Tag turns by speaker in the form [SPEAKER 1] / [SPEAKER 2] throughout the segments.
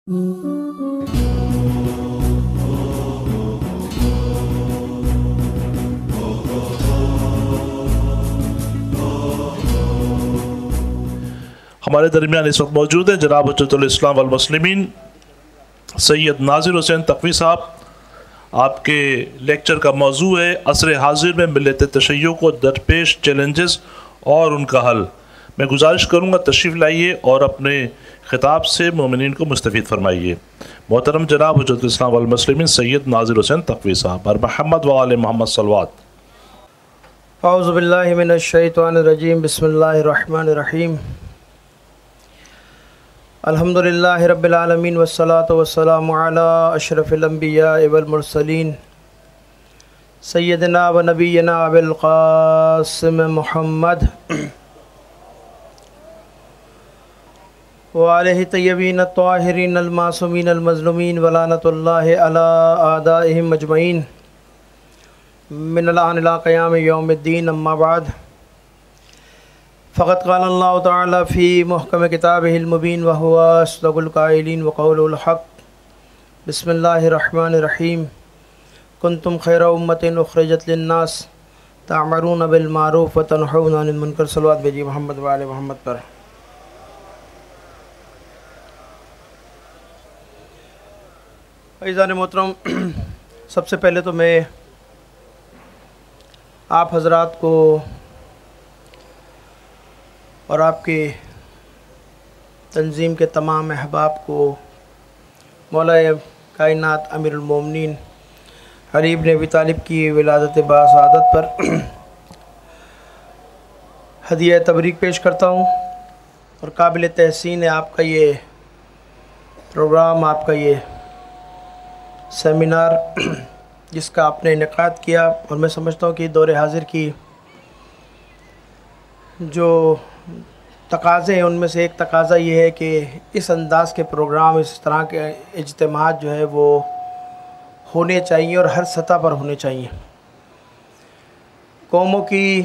[SPEAKER 1] हमारे दरमियान इस वक्त मौजूद हैं जनाब हुज्जतुल इस्लाम वल मुस्लिमीन सैयद नाज़िर हुसैन तक़वी साहब। आपके लेक्चर का मौजू है असर हाजिर में मिल्लत तशय्युअ को दरपेश चैलेंजेस और उनका हल। मैं गुजारिश करूँगा तशरीफ़ लाइए और अपने ख़िताब से मोमिनीन को मुस्तफ़ीद फरमाइए। मोहतरम जनाब हुज्जतुल इस्लाम वल मुस्लिमीन सैयद नाज़िर हुसैन तक़वी साहब बर मोहम्मद व आले मोहम्मद सल्लवात।
[SPEAKER 2] औज़ु बिल्लाहि मिनश शैतानिर रजीम बिस्मिल्लाहिर रहमानिर रहीम अल्हम्दुलिल्लाहि रब्बिल आलमीन वस्सलातु वस्सलामु अला अशरफिल अंबिया वल मुरसलीन सय्यदना व नबियना अबुल क़ासिम मुहम्मद व आलिहि तय्यबीन अत्ताहिरीन अल मासूमीन अल मज़लूमीन व लानतुल्लाहि अला आदाइहिम अजमईन मिनल आन इला क़याम यौमिद्दीन अम्मा बाद फ़क़त क़ाल अल्लाहु तआला फ़ी मुहकम किताबिहिल मुबीन व हुवा अस्दक़ुल क़ाइलीन व क़ौलुल हक़ बिस्मिल्लाहिर रहमानिर रहीम कुंतुम खैरा उम्मतिन उख़रिजत लिन्नास तअमुरूना बिल मारूफ़ व तनहौना अनिल मुनकर। सल्लल्लाहु अलैहि मोहम्मद व आले मोहम्मद पर। अज़ीज़ान मोहतरम, सबसे पहले तो मैं आप हज़रात को और आपके तंज़ीम के तमाम अहबाब को मौला कायनात अमीरुल मोमिनीन अली इब्न अबी तालिब की विलादत बासआदत पर हदिया तबरीक पेश करता हूँ। और काबिल तहसीन है आपका ये प्रोग्राम, आपका ये सेमिनार जिसका आपने इनेकाद किया। और मैं समझता हूँ कि दौर हाज़िर की जो तकाज़े हैं उनमें से एक तकाज़ा ये है कि इस अंदाज़ के प्रोग्राम, इस तरह के इज्तिमाअत जो है वो होने चाहिए और हर सतह पर होने चाहिए। कौमों की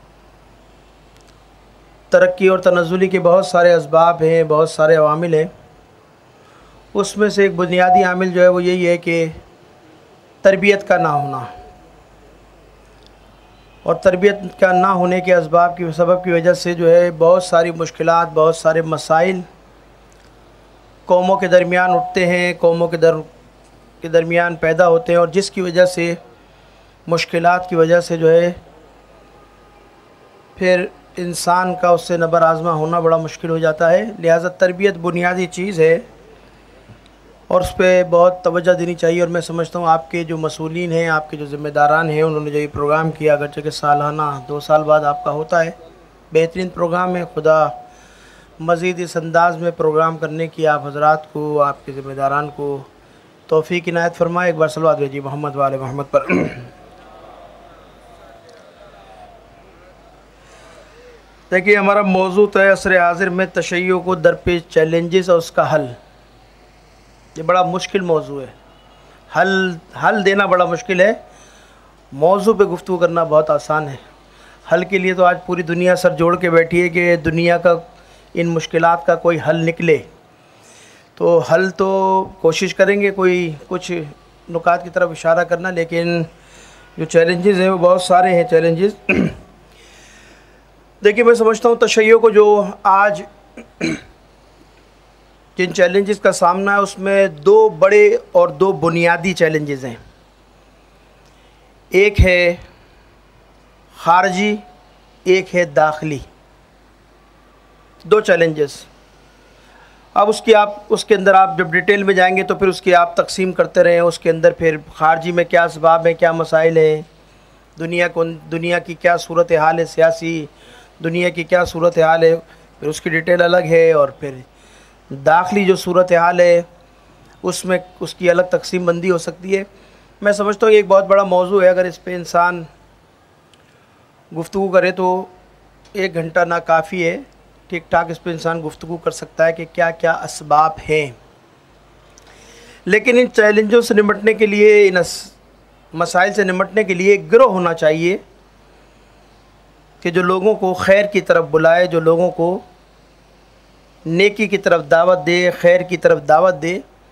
[SPEAKER 2] तरक्की और तनज़्ज़ुली के बहुत सारे असबाब हैं, बहुत सारे अवामिल हैं। उसमें से एक बुनियादी आमिल जो है वो यही है कि तरबियत का ना होना। और तरबियत का ना होने के असबाब की सबब की वजह से जो है बहुत सारी मुश्किलात, बहुत सारे मसाइल कौमों के दरमियान उठते हैं, कौमों के दरमियान पैदा होते हैं। और जिसकी वजह से, मुश्किलात की वजह से जो है फिर इंसान का उससे नबर आज़मा होना बड़ा मुश्किल हो जाता है। लिहाजा तरबियत बुनियादी चीज़ है और उस पर बहुत तवज्जो देनी चाहिए। और मैं समझता हूँ आपके जो मसूलीन हैं, आपके जो ज़िम्मेदारान हैं, उन्होंने जो ये प्रोग्राम किया, अगरचे कि सालाना 2 साल बाद आपका होता है, बेहतरीन प्रोग्राम है। खुदा मज़ीद इस अंदाज़ में प्रोग्राम करने की आप हज़रात को, आपके ज़िम्मेदारान को तौफ़ीक़ इनायत फरमाए। एक बार सल्लल्लाहु अलैहि मोहम्मद व आले मोहम्मद पर। देखिए, हमारा मौजू है असर हाज़िर में तशय्युअ को दरपेश चैलेंजेस और उसका हल। ये बड़ा मुश्किल मौजू है, हल देना बड़ा मुश्किल है। मौजू पे गुफ्तगू करना बहुत आसान है। हल के लिए तो आज पूरी दुनिया सर जोड़ के बैठी है कि दुनिया का इन मुश्किलात का कोई हल निकले। तो हल तो कोशिश करेंगे कोई कुछ नुकात की तरफ इशारा करना, लेकिन जो चैलेंजेस हैं वो बहुत सारे हैं चैलेंजेस। देखिए, मैं समझता हूँ तशय्युअ को जो आज जिन चैलेंजेस का सामना है उसमें 2 बड़े और 2 बुनियादी चैलेंजेस हैं। एक है ख़ारजी, एक है दाखिली। 2 चैलेंजेस। अब उसके अंदर आप जब डिटेल में जाएंगे तो फिर उसकी आप तकसीम करते रहें। उसके अंदर फिर ख़ारजी में क्या असबाब हैं, क्या मसाइल हैं, दुनिया की क्या सूरत हाल है, सियासी दुनिया की क्या सूरत हाल है, फिर उसकी डिटेल अलग है। और फिर दाखिली जो सूरत हाल है उसमें उसकी अलग तकसीम बंदी हो सकती है। मैं समझता हूँ ये एक बहुत बड़ा मौजू है। अगर इस पे इंसान गुफ्तगू करे तो 1 घंटा ना काफ़ी है। ठीक ठाक इस पे इंसान गुफ्तगू कर सकता है कि क्या क्या असबाब हैं। लेकिन इन चैलेंजों से निपटने के लिए, इन मसाइल से निपटने के लिए एक गिरोह होना चाहिए कि जो लोगों को खैर की तरफ बुलाए, जो लोगों को नेकी की तरफ दावत दे, खैर की तरफ दावत दे।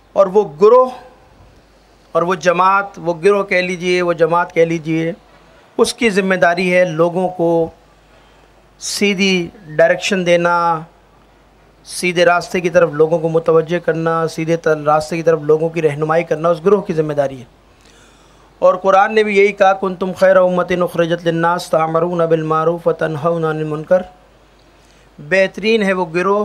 [SPEAKER 2] और वो गिरोह और वो जमात, वो गिरोह कह लीजिए, वो जमात कह लीजिए, उसकी ज़िम्मेदारी है लोगों को सीधी डायरेक्शन देना, सीधे रास्ते की तरफ लोगों को मुतवज्जे करना, सीधे रास्ते की तरफ लोगों की रहनुमाई करना उस गिरोह की ज़िम्मेदारी है। और कुरान ने भी यही कहा, कुंतुम खैरा उम्मतिन उखरिजत लिन्नास तामरून बिल मारूफ व तनहौना अनिल मुनकर। बेहतरीन है वो गिरोह,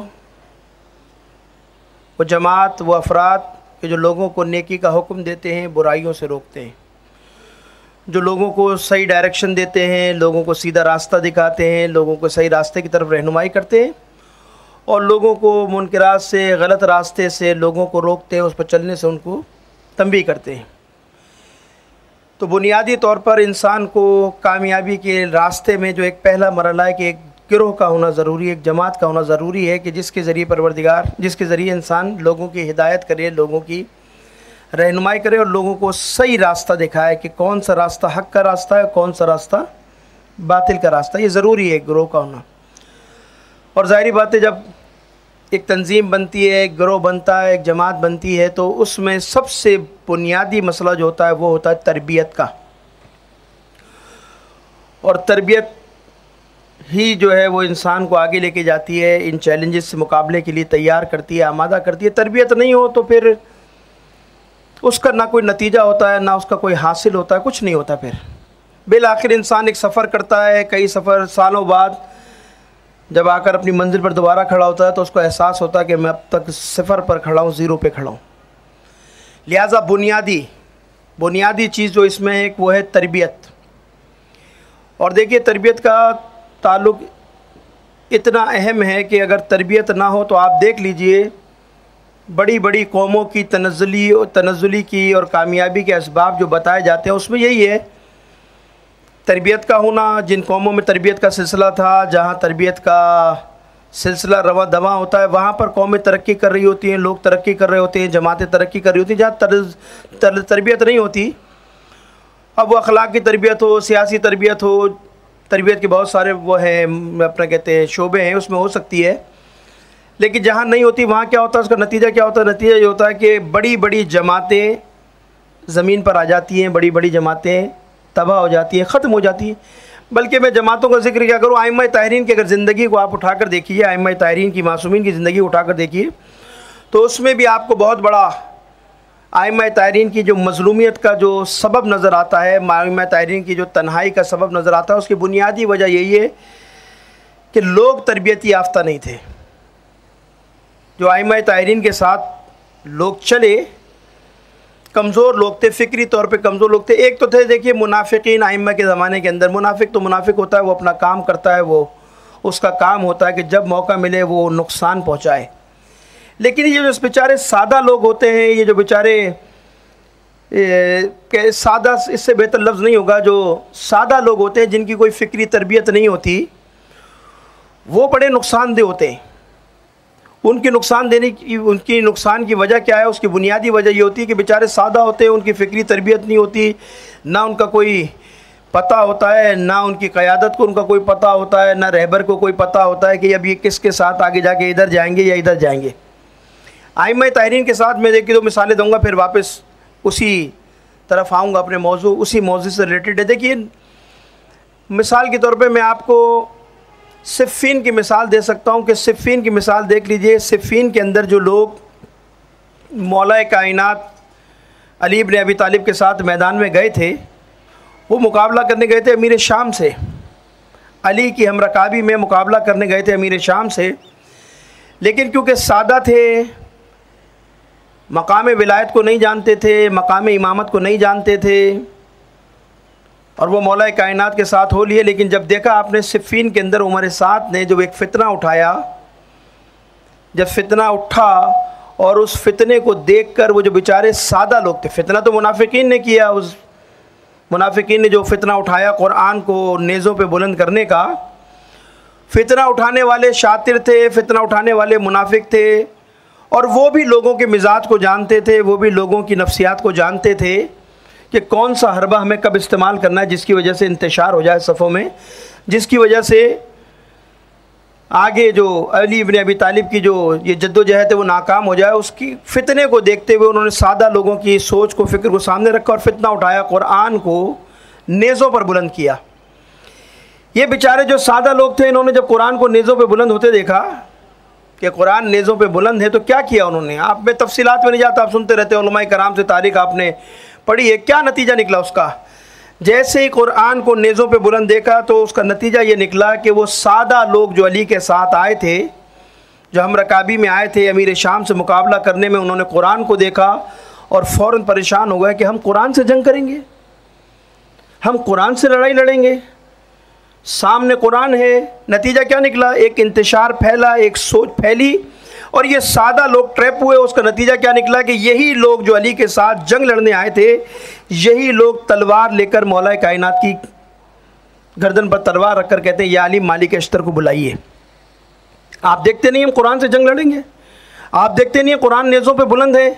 [SPEAKER 2] वो जमात, वो अफराद कि जो लोगों को नेकी का हुक्म देते हैं, बुराइयों से रोकते हैं, जो लोगों को सही डायरेक्शन देते हैं, लोगों को सीधा रास्ता दिखाते हैं, लोगों को सही रास्ते की तरफ रहनुमाई करते हैं और लोगों को मुनकरात से, गलत रास्ते से लोगों को रोकते हैं, उस पर चलने से उनको तंबीह करते हैं। तो बुनियादी तौर पर इंसान को कामयाबी के रास्ते में जो एक पहला मरहला है कि एक गिरोह का होना ज़रूरी है, एक जमात का होना ज़रूरी है कि जिसके ज़रिए परवरदिगार, जिसके ज़रिए इंसान लोगों की हिदायत करे, लोगों की रहनुमाई करे और लोगों को सही रास्ता दिखाए कि कौन सा रास्ता हक़ का रास्ता है, कौन सा रास्ता बातिल का रास्ता। ये ज़रूरी है एक गिरोह का होना। और ज़ाहिरी बात है, जब एक तंजीम बनती है, एक गिरोह बनता है, एक जमात बनती है, तो उसमें सबसे बुनियादी मसला जो होता है वो होता है तरबियत का। और तरबियत ही जो है वो इंसान को आगे लेके जाती है, इन चैलेंजेस से मुकाबले के लिए तैयार करती है, आमादा करती है। तरबियत नहीं हो तो फिर उसका ना कोई नतीजा होता है, ना उसका कोई हासिल होता है, कुछ नहीं होता। फिर बिल आखिर इंसान एक सफ़र करता है, कई सफ़र सालों बाद जब आकर अपनी मंजिल पर दोबारा खड़ा होता है तो उसको एहसास होता है कि मैं अब तक सिफ़र पर खड़ा हूँ, ज़ीरो पे खड़ा हूँ। लिहाजा बुनियादी चीज़ जो इसमें है वो है तरबियत। और देखिए, तरबियत का ताल्लुक़ इतना अहम है कि अगर तरबियत ना हो तो आप देख लीजिए, बड़ी बड़ी कौमों की तनज़्ज़ुली की और कामयाबी के असबाब जो बताए जाते हैं उसमें यही है तरबियत का होना। जिन कौमों में तरबियत का सिलसिला था, जहाँ तरबियत का सिलसिला रवा दवा होता है, वहाँ पर कौमें तरक्की कर रही होती हैं, लोग तरक्की कर रहे होते हैं, जमातें तरक्की कर रही होती हैं। जहाँ तरबियत नहीं होती, अब वो अखलाक की तरबियत हो, सियासी तरबियत हो, तरबियत के बहुत सारे वो हैं, अपना कहते हैं शोबे हैं, उसमें हो सकती है। लेकिन जहाँ नहीं होती वहाँ क्या होता है, उसका नतीजा क्या होता है? नतीजा ये होता है कि बड़ी बड़ी जमातें ज़मीन पर आ जाती हैं, बड़ी बड़ी जमातें तबाह हो जाती हैं, ख़त्म हो जाती हैं। बल्कि मैं जमातों का जिक्र क्या करूँ, आइम्मा ताहरीन की अगर ज़िंदगी को आप उठाकर देखिए, आइम्मा ताहरीन की, मासूमीन की ज़िंदगी उठाकर देखिए, तो उसमें भी आपको बहुत बड़ा आइम्मा ताहरीन की जो मज़लूमियत का जो सबब नज़र आता है, आइम्मा ताहरीन की जो तन्हाई का सबब नज़र आता है, उसकी बुनियादी वजह यही है कि लोग तरबियती याफ्ता नहीं थे। जो आइम्मा ताहरीन के साथ लोग चले, कमज़ोर लोग थे, फ़िक्री तौर पे कमज़ोर लोग थे। एक तो थे, देखिए, मुनाफिकीन आइम्मा के ज़माने के अंदर। मुनाफिक तो मुनाफिक होता है, वो अपना काम करता है, वो उसका काम होता है कि जब मौका मिले वो नुकसान पहुँचाए। लेकिन ये जो बेचारे सादा लोग होते हैं, ये जो बेचारे सादा, इससे बेहतर लफ्ज़ नहीं होगा, जो सादा लोग होते हैं जिनकी कोई फ़िक्री तरबियत नहीं होती, वो बड़े नुकसानदेह होते हैं। उनकी नुकसान की वजह क्या है? उसकी बुनियादी वजह ये होती है कि बेचारे सादा होते हैं, उनकी फ़िक्री तरबियत नहीं होती, ना उनका कोई पता होता है, ना उनकी क़यादत को उनका कोई पता होता है, ना रहबर को कोई पता होता है कि अब ये किसके साथ आगे जाके इधर जाएंगे या इधर जाएंगे। आइम्मा ताहरीन के साथ मैं देखिए 2 मिसालें दूँगा, फिर वापस उसी तरफ आऊँगा, अपने मौजू उसी मौजू से रिलेटेड है। देखिए, मिसाल के तौर पर मैं आपको सिफ़ीन की मिसाल दे सकता हूँ कि सिफ़ीन की मिसाल देख लीजिए। सिफ़ीन के अंदर जो लोग मौलाए कायनात अली इब्न अबी तालिब के साथ मैदान में गए थे, वो मुकाबला करने गए थे अमीर शाम से, अली की हमरकाबी में मुकाबला करने गए थे अमीर शाम से। लेकिन क्योंकि सादा थे, मकाम विलायत को नहीं जानते थे, मकाम इमामत को नहीं जानते थे, और वो मौला कायनात के साथ हो लिए। लेकिन जब देखा आपने सिफ़ीन के अंदर उमर साद ने जब एक फ़ितना उठाया, जब फ़ितना उठा और उस फ़ितने को देखकर वो जो बेचारे सादा लोग थे, फ़ितना तो मुनाफिकीन ने किया, उस मुनाफिकीन ने जो फ़ितना उठाया कुरान को नेज़ों पे बुलंद करने का, फ़ितना उठाने वाले शातिर थे, फ़ितना उठाने वाले मुनाफिक थे, और वो भी लोगों के मिजाज को जानते थे, वो भी लोगों की नफ्सियात को जानते थे कि कौन सा हरबा हमें कब इस्तेमाल करना है जिसकी वजह से इंतशार हो जाए सफ़ों में, जिसकी वजह से आगे जो अली इब्न अबी तालिब की जो ये जद्दोजहद है वो नाकाम हो जाए, उसकी फितने को देखते हुए उन्होंने सादा लोगों की सोच को, फ़िक्र को सामने रखा और फितना उठाया, कुरान को नेज़ों पर बुलंद किया। ये बेचारे जो सादा लोग थे, इन्होंने जब कुरान को नेज़ों पे बुलंद होते देखा कि कुरान नेज़ों पे बुलंद है, तो क्या किया उन्होंने। आप में तफसीलात में नहीं जाता, आप सुनते रहते, उलमाए कराम से तारीख़ आपने पढ़ी है। क्या नतीजा निकला उसका। जैसे ही कुरान को नेज़ों पे बुलंद देखा तो उसका नतीजा ये निकला कि वो सादा लोग जो अली के साथ आए थे, जो हम रकाबी में आए थे अमीर शाम से मुकाबला करने में, उन्होंने कुरान को देखा और फ़ौरन परेशान हो गए कि हम कुरान से जंग करेंगे, हम कुरान से लड़ाई लड़ेंगे, सामने कुरान है। नतीजा क्या निकला, एक इंतशार फैला, एक सोच फैली और ये सादा लोग ट्रैप हुए। उसका नतीजा क्या निकला कि यही लोग जो अली के साथ जंग लड़ने आए थे, यही लोग तलवार लेकर मौला कायनात की गर्दन पर तलवार रखकर कहते हैं, या अली मालिक अश्तर को बुलाइए। आप देखते नहीं हम कुरान से जंग लड़ेंगे, आप देखते नहीं कुरान नेज़ों पे बुलंद है,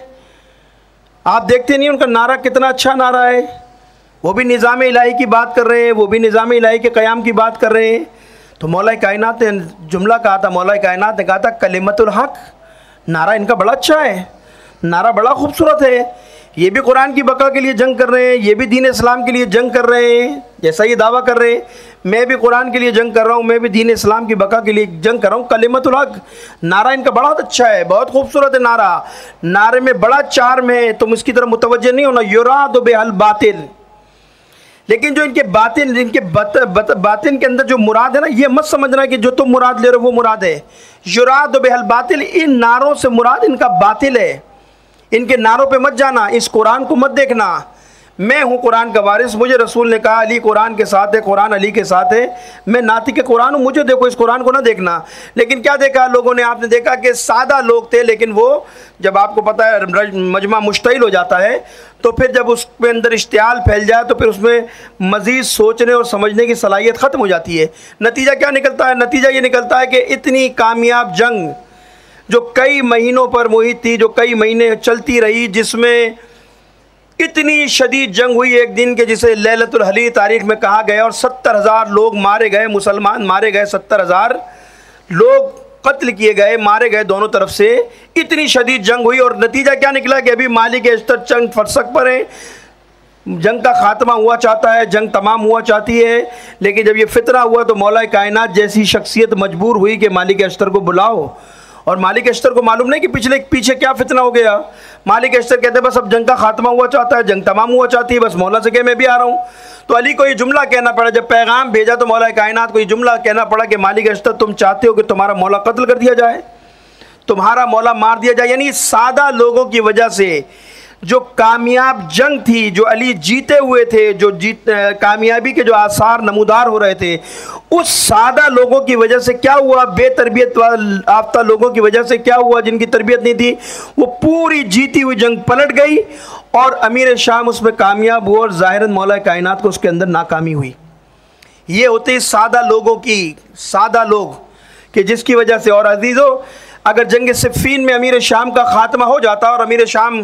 [SPEAKER 2] आप देखते नहीं उनका नारा कितना अच्छा नारा है, वो भी निज़ाम इलाही की बात कर रहे हैं, वो भी निज़ाम इलाही के क़याम की बात कर रहे हैं। तो मौला कायनात ने जुमला कहा था, मौला कायनात ने कहा था कलिमतुल हक़, नारा इनका बड़ा अच्छा है, नारा बड़ा खूबसूरत है। ये भी कुरान की बका के लिए जंग कर रहे हैं, ये भी दीन इस्लाम के लिए जंग कर रहे हैं, जैसा ये दावा कर रहे हैं, मैं भी कुरान के लिए जंग कर रहा हूँ, मैं भी दीन इस्लाम की बका के लिए जंग कर रहा हूँ। कलिमतुल हक़, नारा इनका बड़ा अच्छा है, बहुत खूबसूरत है नारा, नारे में बड़ा चार्म है, तुम इसकी तरफ मुतवज्जे नहीं होना। युरादु बिहल बातिल, लेकिन जो इनके बातिन, इनके बातिन के अंदर जो मुराद है ना, ये मत समझना कि जो तुम मुराद ले रहे हो वो मुराद है। युराद बेहल बातिल, इन नारों से मुराद इनका बातिल है, इनके नारों पे मत जाना, इस कुरान को मत देखना। मैं हूँ कुरान का वारिस, मुझे रसूल ने कहा अली कुरान के साथ है, कुरान अली के साथ है, मैं नातिक कुरान हूँ, मुझे देखो, इस कुरान को ना देखना। लेकिन क्या देखा लोगों ने, आपने देखा कि सादा लोग थे, लेकिन वो जब आपको पता है मजमा मुश्तइल हो जाता है, तो फिर जब उसके अंदर इश्तियाल फैल जाए तो फिर उसमें मज़ीद सोचने और समझने की सलाहियत ख़त्म हो जाती है। नतीजा क्या निकलता है, नतीजा ये निकलता है कि इतनी कामयाब जंग जो कई महीनों पर मुहित थी, जो कई महीने चलती रही, जिसमें इतनी शदीद जंग हुई एक दिन के जिसे लैलतुल हली तारीख़ में कहा गया, और 70,000 लोग मारे गए, मुसलमान मारे गए, 70,000 लोग कत्ल किए गए, मारे गए दोनों तरफ से। इतनी शदीद जंग हुई और नतीजा क्या निकला कि अभी मालिक अश्तर चंद फरसक पर है, जंग का खात्मा हुआ चाहता है, जंग तमाम हुआ चाहती है। लेकिन जब ये फितना हुआ तो मौला कायनात जैसी शख्सियत मजबूर हुई कि मालिक अश्तर को बुलाओ, और मालिक अश्तर को मालूम नहीं कि पीछे क्या फितना हो गया। मालिक अश्तर कहते बस अब जंग का खात्मा हुआ चाहता है, जंग तमाम हुआ चाहती है, बस मौला से कहे मैं भी आ रहा हूँ। तो अली को ये जुमला कहना पड़ा, जब पैगाम भेजा तो मौला कायनात को ये जुमला कहना पड़ा कि मालिक अश्तर तुम चाहते हो कि तुम्हारा मौला कत्ल कर दिया जाए, तुम्हारा मौला मार दिया जाए। यानी सादा लोगों की वजह से जो कामयाब जंग थी, जो अली जीते हुए थे, जो कामयाबी के जो आसार नमूदार हो रहे थे, उस सादा लोगों की वजह से क्या हुआ, बेतरबियत आफ्ता लोगों की वजह से क्या हुआ, जिनकी तरबियत नहीं थी, वो पूरी जीती हुई जंग पलट गई और अमीर शाम उसमें कामयाब हुआ और ज़ाहिरन मौला कायनात को उसके अंदर नाकामी हुई। ये होते सादा लोगों की, सादा लोग कि जिसकी वजह से। और अजीज़ों, अगर जंग सिफ़ीन में अमीर शाम का ख़ात्मा हो जाता और अमीर शाम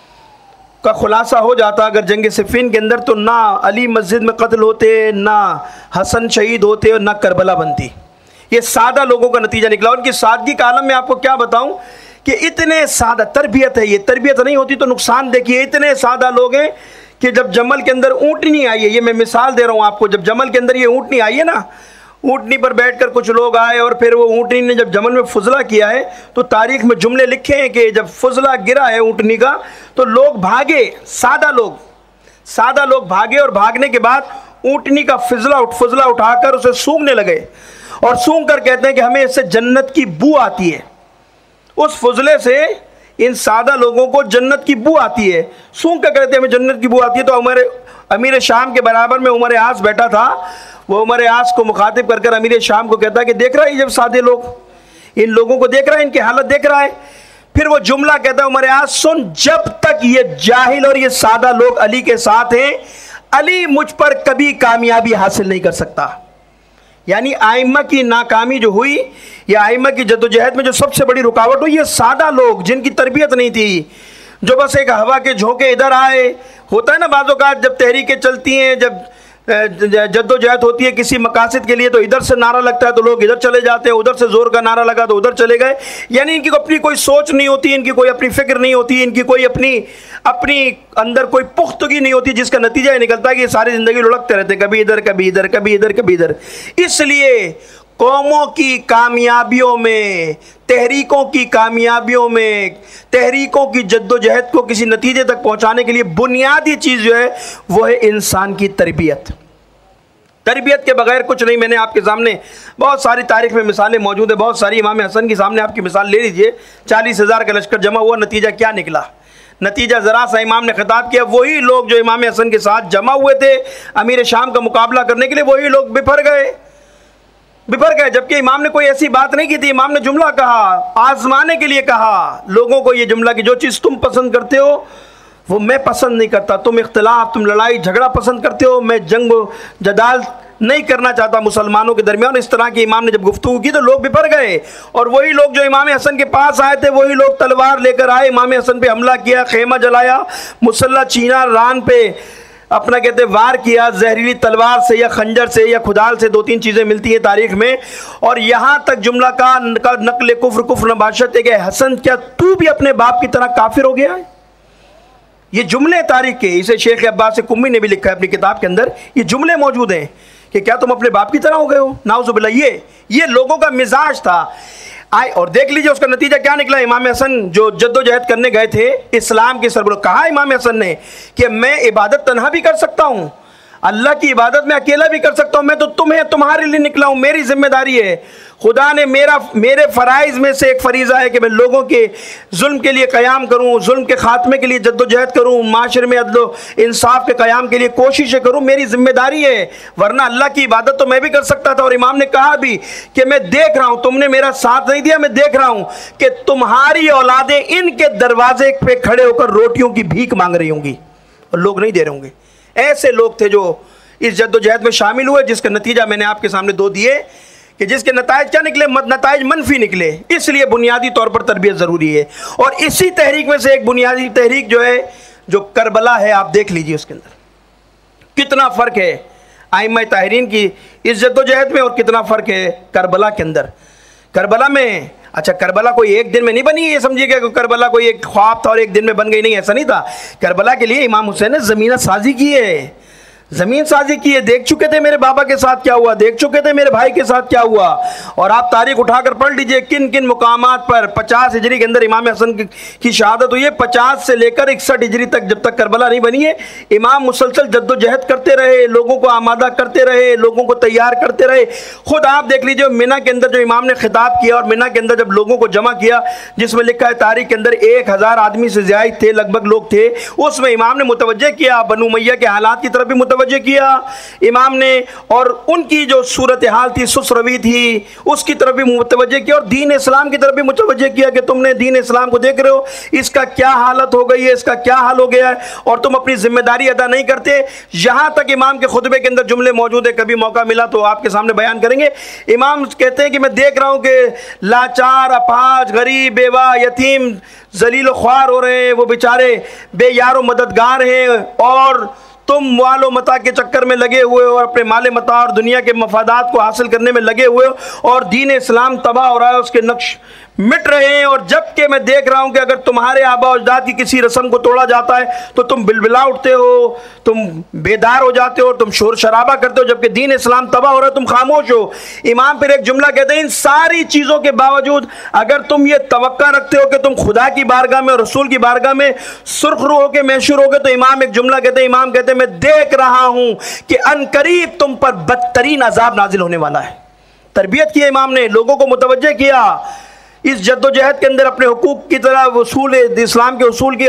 [SPEAKER 2] का खुलासा हो जाता अगर जंग सिफ़ीन के अंदर, तो ना अली मस्जिद में कत्ल होते, ना हसन शहीद होते और ना करबला बनती। ये सादा लोगों का नतीजा निकला। उनकी सादगी का आलम में आपको क्या बताऊं कि इतने सादा, तरबियत है, ये तरबियत नहीं होती तो नुकसान देखिए। इतने सादा लोग हैं कि जब जमल के अंदर ऊँटनी आई है, ये मैं मिसाल दे रहा हूँ आपको, जब जमल के अंदर ये ऊँटनी आई है ना, ऊँटनी पर बैठकर कुछ लोग आए और फिर वो ऊँटनी ने जब जमल में फुजला किया है, तो तारीख़ में जुमले लिखे हैं कि जब फुजला गिरा है ऊँटनी का तो लोग भागे, सादा लोग भागे, और भागने के बाद ऊँटनी का फुजला उठाकर उसे सूंघने लगे और सूंघ कर कहते हैं कि हमें इससे जन्नत की बू आती है। उस फुजले से इन सादा लोगों को जन्नत की बू आती है, सूंघ कर कहते हैं हमें जन्नत की बू आती है। तो हमारे अमीर शाम के बराबर में उमर आस बैठा था, वो उमर आस को मुखातिब कर अमीर शाम को कहता है कि देख रहा है जब सादे लोग, इन लोगों को देख रहा है, इनकी हालत देख रहा है। फिर वो जुमला कहता है उमर आस सुन, जब तक ये जाहिल और ये सादा लोग अली के साथ हैं, अली मुझ पर कभी कामयाबी हासिल नहीं कर सकता। यानी आइम्मा की नाकामी जो हुई, या आइम्मा की जद्दोजहद में जो सबसे बड़ी रुकावट हुई, ये सादा लोग जिनकी तरबियत नहीं थी, जो बस एक हवा के झोंके इधर आए। होता है ना बाज़ औक़ात जब तहरीकें चलती हैं, जब जद्दोजहद होती है किसी मकासद के लिए तो इधर से नारा लगता है तो लोग इधर चले जाते हैं, उधर से जोर का नारा लगा तो उधर चले गए। यानी इनकी अपनी कोई सोच नहीं होती, इनकी कोई अपनी फिक्र नहीं होती, इनकी कोई अपनी अंदर कोई पुख्तगी नहीं होती, जिसका नतीजा ये निकलता है कि सारी ज़िंदगी लुढ़कते रहते, कभी इधर कभी इधर कभी इधर कभी इधर। इसलिए कौमों की कामयाबियों में, तहरीकों की कामयाबियों में, तहरीकों की जद्दोजहद को किसी नतीजे तक पहुंचाने के लिए बुनियादी चीज़ जो है वो है इंसान की तरबियत। तरबियत के बगैर कुछ नहीं। मैंने आपके सामने बहुत सारी तारीख में मिसालें मौजूद है, बहुत सारी। इमाम हसन के सामने आपकी मिसाल ले लीजिए, 40,000 का लश्कर जमा हुआ, नतीजा क्या निकला? नतीजा ज़रा सा इमाम ने खिताब किया, वही लोग जो इमाम हसन के साथ जमा हुए थे अमीर शाम का मुकाबला करने के लिए, वही लोग बिफर गए। जबकि इमाम ने कोई ऐसी बात नहीं की थी। इमाम ने जुमला कहा, आजमाने के लिए कहा लोगों को, ये जुमला कि जो चीज़ तुम पसंद करते हो वो मैं पसंद नहीं करता, तुम इख्तिलाफ, तुम लड़ाई झगड़ा पसंद करते हो, मैं जंग जदाल नहीं करना चाहता मुसलमानों के दरमियान। इस तरह की इमाम ने जब गुफ्तगू की तो लोग बिफर गए, और वही लोग जो इमाम हसन के पास आए थे वही लोग तलवार लेकर आए, इमाम हसन पे हमला किया, खेमा जलाया, मुसल्ला छीना, रान पे अपना कहते वार किया, जहरीली तलवार से या खंजर से या खुदाल से, 2-3 चीज़ें मिलती हैं तारीख में। और यहाँ तक जुमला का नकल कुफ्र नबाशत है कि हसन क्या तू भी अपने बाप की तरह काफिर हो गया है? ये जुमले तारीख के, इसे शेख अब्बास कुम्मी ने भी लिखा है अपनी किताब के अंदर, ये जुमले मौजूद हैं कि क्या तुम अपने बाप की तरह हो गए हो? नाउज़ुबिल्लाह। ये लोगों का मिजाज था। आए और देख लीजिए उसका नतीजा क्या निकला। इमाम हसन जो जद्दोजहद करने गए थे इस्लाम के सरबराह, कहा इमाम हसन ने कि मैं इबादत तन्हा भी कर सकता हूँ, अल्लाह की इबादत में अकेला भी कर सकता हूँ, मैं तो तुम्हारे लिए निकला हूँ, मेरी जिम्मेदारी है। खुदा ने मेरे फ़राइज़ में से एक फ़रीज़ा है कि मैं लोगों के जुल्म के लिए क़याम करूँ, जुल्म के ख़ात्मे के लिए जद्दोजहद करूँ, माशरे में अदल इंसाफ के क़याम के लिए कोशिशें करूँ, मेरी ज़िम्मेदारी है, वरना अल्लाह की इबादत तो मैं भी कर सकता था। और इमाम ने कहा भी कि मैं देख रहा हूँ, तुमने मेरा साथ नहीं दिया, मैं देख रहा हूँ कि तुम्हारी औलादें इनके दरवाजे पे खड़े होकर रोटियों की भीख मांग रही होंगी और लोग नहीं दे रहे होंगे। ऐसे लोग थे जो इस जद्दोजहद में शामिल हुए, जिसका नतीजा मैंने आपके सामने 2 दिए कि जिसके नताइज क्या निकले? नताइज मनफी निकले। इसलिए बुनियादी तौर पर तरबियत ज़रूरी है। और इसी तहरीक में से एक बुनियादी तहरीक जो है, जो करबला है, आप देख लीजिए उसके अंदर कितना फ़र्क है आइम्मा ताहिरीन की इस जद्दोजहद में और कितना फ़र्क है करबला के अंदर। करबला में, अच्छा करबला कोई एक दिन में नहीं बनी, ये समझिएगा कि करबला कोई एक ख्वाब था और एक दिन में बन गई, नहीं, ऐसा नहीं था। करबला के लिए इमाम हुसैन ने ज़मीन साजी की है, ज़मीन साजी की है। देख चुके थे मेरे बाबा के साथ क्या हुआ, देख चुके थे मेरे भाई के साथ क्या हुआ। और आप तारीख उठाकर पढ़ लीजिए किन किन मुकामात पर 50 हिजरी के अंदर इमाम हसन की शहादत हुई है। 50 से लेकर 61 हिजरी तक, जब तक करबला नहीं बनी है, इमाम मुसलसल जद्दोजहद करते रहे, लोगों को आमादा करते रहे, लोगों को तैयार करते रहे। खुद आप देख लीजिए मिना के अंदर जो इमाम ने खिताब किया और मिना के अंदर जब लोगों को जमा किया, जिसमें लिखा है तारीख के अंदर 1000 आदमी से ज़्यादा थे, लगभग लोग थे, उसमें इमाम ने मुतवज्जे किया, बनु उमैया के हालात की तरफ भी मुतवज्जे किया इमाम ने, और उनकी जो सूरत हाल थी, सुसरवी थी, उसकी तरफ भी मुतवज्जे किया, और दीन इस्लाम की तरफ भी मुतवज्जे किया कि तुमने दीन इस्लाम को देख रहे हो, इसका क्या हालत हो गई है, इसका क्या हाल हो गया है, और तुम अपनी जिम्मेदारी अदा नहीं करते। यहां तक इमाम के खुतबे के अंदर जुमले मौजूद है, कभी मौका मिला तो आपके सामने बयान करेंगे। इमाम कहते हैं कि मैं देख रहा हूं कि लाचार, अपाज, गरीब, बेवा, यतीम जलील ख्वार हो रहे हैं, वो बेचारे बेयारो मददगार हैं, और तुम वालो मता के चक्कर में लगे हुए हो और अपने माले मता और दुनिया के मफादात को हासिल करने में लगे हुए हो, और दीन इस्लाम तबाह हो रहा है, उसके नक्श मिट रहे हैं। और जबकि मैं देख रहा हूं कि अगर तुम्हारे आबा अजदाद की किसी रस्म को तोड़ा जाता है तो तुम बिलबिला उठते हो, तुम बेदार हो जाते हो, तुम शोर शराबा करते हो, जबकि दीन इस्लाम तबाह हो रहा है, तुम खामोश हो। इमाम फिर एक जुमला कहते हैं, इन सारी चीज़ों के बावजूद अगर तुम ये तवक्का रखते हो कि तुम खुदा की बारगाह में और रसूल की बारगाह में सुर्खरू होकर मैशूर होगे, तो इमाम एक जुमला कहते हैं, इमाम कहते हैं मैं देख रहा हूं कि अनकरीब तुम पर बदतरीन अजाब नाजिल होने वाला है। तरबियत की इमाम ने, लोगों को मुतवज्जे किया इस जद्दोजहद के अंदर अपने हुकूक की तरह वसूल इस्लाम के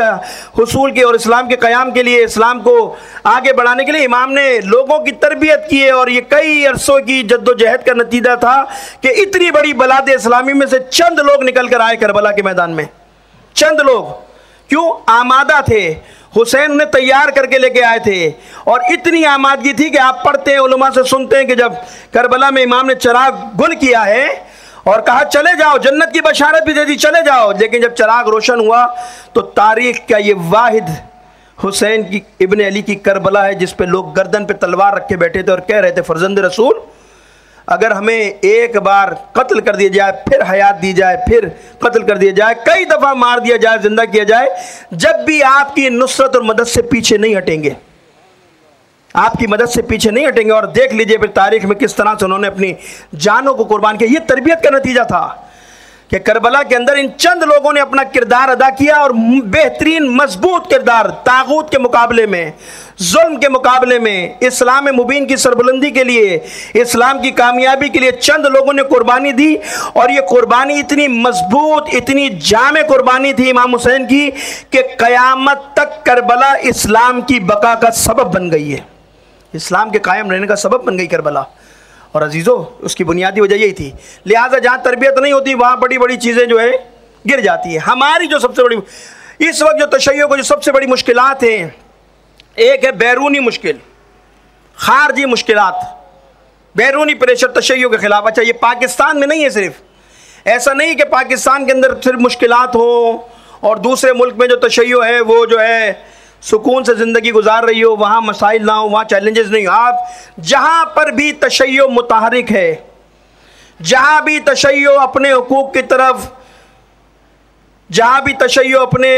[SPEAKER 2] हुसूल के और इस्लाम के क़याम के लिए, इस्लाम को आगे बढ़ाने के लिए इमाम ने लोगों की तरबियत की है। और ये कई अरसों की जद्दोजहद का नतीजा था कि इतनी बड़ी बलाद इस्लामी में से चंद लोग निकल कर आए करबला के मैदान में। चंद लोग क्यों? आमादा थे, हुसैन उन्हें तैयार करके लेके आए थे, और इतनी आमादगी थी कि आप पढ़ते हैं, उलमा से सुनते हैं कि जब करबला में इमाम ने चिराग गुल किया है और कहा चले जाओ, जन्नत की बशारत भी दे दी, चले जाओ, लेकिन जब चिराग रोशन हुआ तो तारीख का ये वाहिद हुसैन की इब्न अली की करबला है, जिस पे लोग गर्दन पे तलवार रख के बैठे थे और कह रहे थे फर्जंद रसूल, अगर हमें एक बार कत्ल कर दिया जाए, फिर हयात दी जाए, फिर कत्ल कर दिया जाए, कई दफ़ा मार दिया जाए, जिंदा किया जाए, जब भी आपकी नुसरत और मदद से पीछे नहीं हटेंगे, आपकी मदद से पीछे नहीं हटेंगे। और देख लीजिए फिर तारीख में किस तरह से उन्होंने अपनी जानों को कुर्बान किया। ये तरबियत का नतीजा था कि करबला के अंदर इन चंद लोगों ने अपना किरदार अदा किया और बेहतरीन मजबूत किरदार, तागूत के मुकाबले में, जुल्म के मुकाबले में, इस्लाम मुबीन की सरबुलंदी के लिए, इस्लाम की कामयाबी के लिए चंद लोगों ने कुर्बानी दी। और ये कुर्बानी इतनी मजबूत, इतनी जामे कुर्बानी थी इमाम हुसैन की कि क़यामत तक करबला इस्लाम की बका का सबब बन गई है, इस्लाम के कायम रहने का सबब बन गई करबला। और अजीज़ों, उसकी बुनियादी वजह यही थी। लिहाजा जहाँ तरबियत नहीं होती वहाँ बड़ी बड़ी चीज़ें जो है गिर जाती है। हमारी जो सबसे बड़ी इस वक्त जो तशय्यो को जो सबसे बड़ी मुश्किलात हैं, एक है बैरूनी मुश्किल, खारजी मुश्किलात, बैरूनी प्रेशर तशय्यो के ख़िलाफ़। अच्छा, ये पाकिस्तान में नहीं है, सिर्फ ऐसा नहीं कि पाकिस्तान के अंदर सिर्फ मुश्किलात हो और दूसरे मुल्क में जो तशय्यो है वो जो है सुकून से ज़िंदगी गुजार रही हो, वहाँ मसाइल ना हो, वहाँ चैलेंजेस नहीं हो। आप जहाँ पर भी तशय्यो मुतहरिक है, जहाँ भी तशय्यो अपने हुकूक की तरफ, जहाँ भी तशय्यो अपने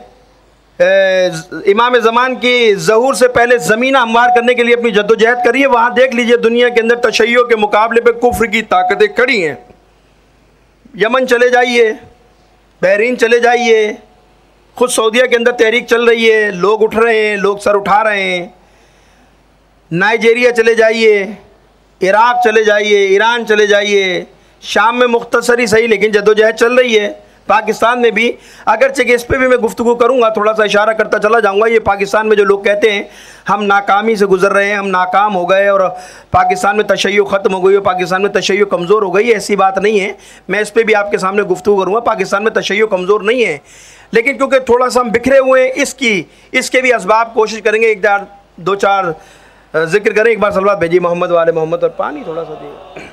[SPEAKER 2] इमाम ज़मान की ज़हूर से पहले ज़मीन हमवार करने के लिए अपनी जद्दोजहद करी है, वहाँ देख लीजिए दुनिया के अंदर तशय्यो के मुकाबले पे कुफ्र की ताकतें खड़ी हैं। यमन चले जाइए, बहरीन चले जाइए, खुद सऊदीया के अंदर तहरीक चल रही है, लोग उठ रहे हैं, लोग सर उठा रहे हैं। नाइजीरिया चले जाइए, इराक़ चले जाइए, ईरान चले जाइए, शाम में मुख्तसरी सही लेकिन जद्दोजहद चल रही है। पाकिस्तान में भी, अगरचे कि इस पर भी मैं गुफ्तगू करूँगा, थोड़ा सा इशारा करता चला जाऊँगा। ये पाकिस्तान में जो लोग कहते हैं हम नाकामी से गुजर रहे हैं, हम नाकाम हो गए और पाकिस्तान में तशय्यो ख़त्म हो गई और पाकिस्तान में तशय्यो कमज़ोर हो गई, ऐसी बात नहीं है। मैं इस पर भी आपके सामने गुफ्तगू करूँगा। पाकिस्तान में तशय्यो कमज़ोर नहीं है, लेकिन क्योंकि थोड़ा सा हम बिखरे हुए हैं, इसके भी असबाब कोशिश करेंगे, एक दो चार जिक्र करें। एक बार सलवात भेजिए मोहम्मद वाले मोहम्मद, और पानी थोड़ा सा दिए।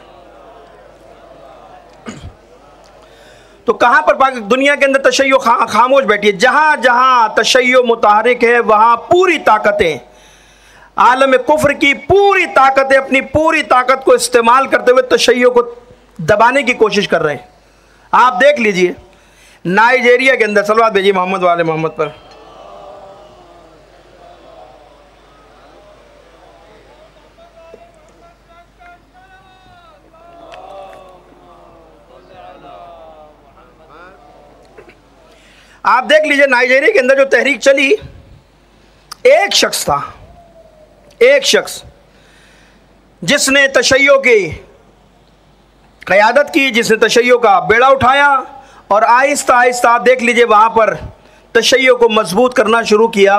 [SPEAKER 2] तो कहाँ पर दुनिया के अंदर तशय्यो खामोश बैठी है। जहाँ जहाँ तशय्यो मुतहरिक है वहाँ पूरी ताकतें, आलम कुफ्र की पूरी ताकतें अपनी पूरी ताकत को इस्तेमाल करते हुए तशय्यो को दबाने की कोशिश कर रहे हैं। आप देख लीजिए नाइजीरिया के अंदर, सलवात भेजिए मोहम्मद वाले मोहम्मद पर। आप देख लीजिए नाइजीरिया के अंदर जो तहरीक चली, एक शख्स था, एक शख्स जिसने तशय्यो की क़यादत की, जिसने तशय्यो का बेड़ा उठाया और आहिस्ता आहिस्ता आप देख लीजिए वहाँ पर तशय्यो को मजबूत करना शुरू किया।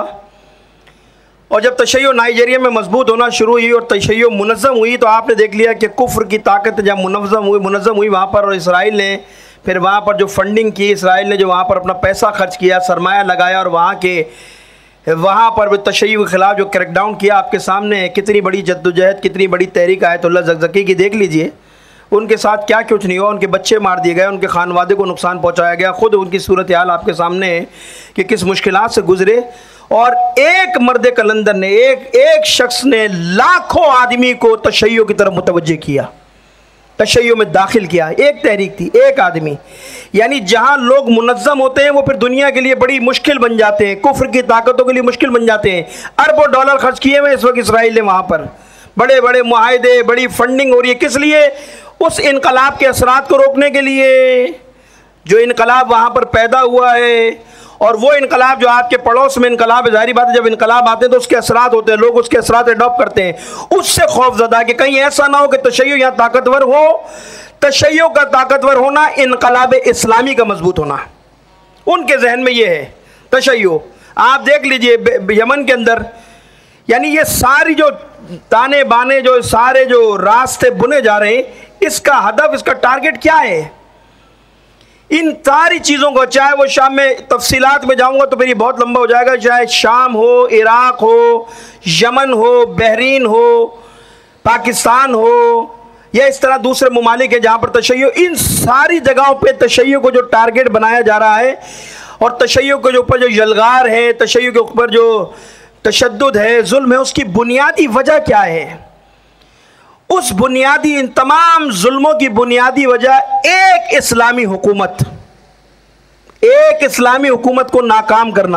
[SPEAKER 2] और जब तशय्यो नाइजीरिया में मजबूत होना शुरू हुई और तशय्यो मुनज़्ज़म हुई, तो आपने देख लिया कि कुफ्र की ताकत जब मुनज़्ज़म हुई वहाँ पर, और इसराइल ने फिर वहाँ पर जो फंडिंग की, इसराइल ने जो वहाँ पर अपना पैसा खर्च किया, सरमाया लगाया और वहाँ पर तशय्यो के ख़िलाफ़ जो क्रैकडाउन किया, आपके सामने कितनी बड़ी जद्दोजहद, कितनी बड़ी तहरीक आयतुल्लाह ज़क़ज़क़ी की देख लीजिए। उनके साथ क्या कुछ नहीं हुआ, उनके बच्चे मार दिए गए, उनके खानवादे को नुकसान पहुँचाया गया, ख़ुद उनकी सूरत हाल आपके सामने है कि किस मुश्किलात से गुज़रे। और एक मर्द कलंदर ने, एक शख्स ने लाखों आदमी को तशय्यो की तरफ मुतवज्जे किया, तशय्यो में दाखिल किया। एक तहरीक थी, एक आदमी। यानी जहाँ लोग मुनज़्ज़म होते हैं वो फिर दुनिया के लिए बड़ी मुश्किल बन जाते हैं, कुफ्र की ताकतों के लिए मुश्किल बन जाते हैं। अरबों डॉलर खर्च किए हुए इस वक्त इसराइल ने, वहाँ पर बड़े बड़े मुआहदे, बड़ी फंडिंग हो रही है। किस लिए? उस इनकलाब के असरात को रोकने के लिए, जो इनकलाब वहाँ पर पैदा हुआ है। और वो इनकलाब जो आपके पड़ोस में इनकलाब है, ज़ाहिर बात है जब इनकलाब आते हैं तो उसके असरात होते हैं, लोग उसके असरात अडॉप्ट करते हैं। उससे खौफज़दा कि कहीं ऐसा ना हो कि तशय्यो यहाँ ताकतवर हो। तशय्यो का ताकतवर होना इनकलाब इस्लामी का मजबूत होना, उनके जहन में ये है तशय्यो। आप देख लीजिए यमन के अंदर, यानी ये सारी जो ताने बाने, जो सारे जो रास्ते बुने जा रहे हैं, इसका हदफ, इसका टारगेट क्या है? इन सारी चीज़ों को, चाहे वो शाम में तफसीलात में जाऊंगा तो मेरी बहुत लंबा हो जाएगा, चाहे शाम हो, इराक़ हो, यमन हो, बहरीन हो, पाकिस्तान हो, या इस तरह दूसरे ममालिक है जहाँ पर तशय्यो, इन सारी जगहों पे तशय्यो को जो टारगेट बनाया जा रहा है और तशय्युअ के ऊपर जो यलगार है, तशय्युअ के ऊपर जो तशद्दुद है, जुल्म है, उसकी बुनियादी वजह क्या है? उस बुनियादी, इन तमाम जुल्मों की बुनियादी वजह एक इस्लामी हुकूमत, एक इस्लामी हुकूमत को नाकाम करना,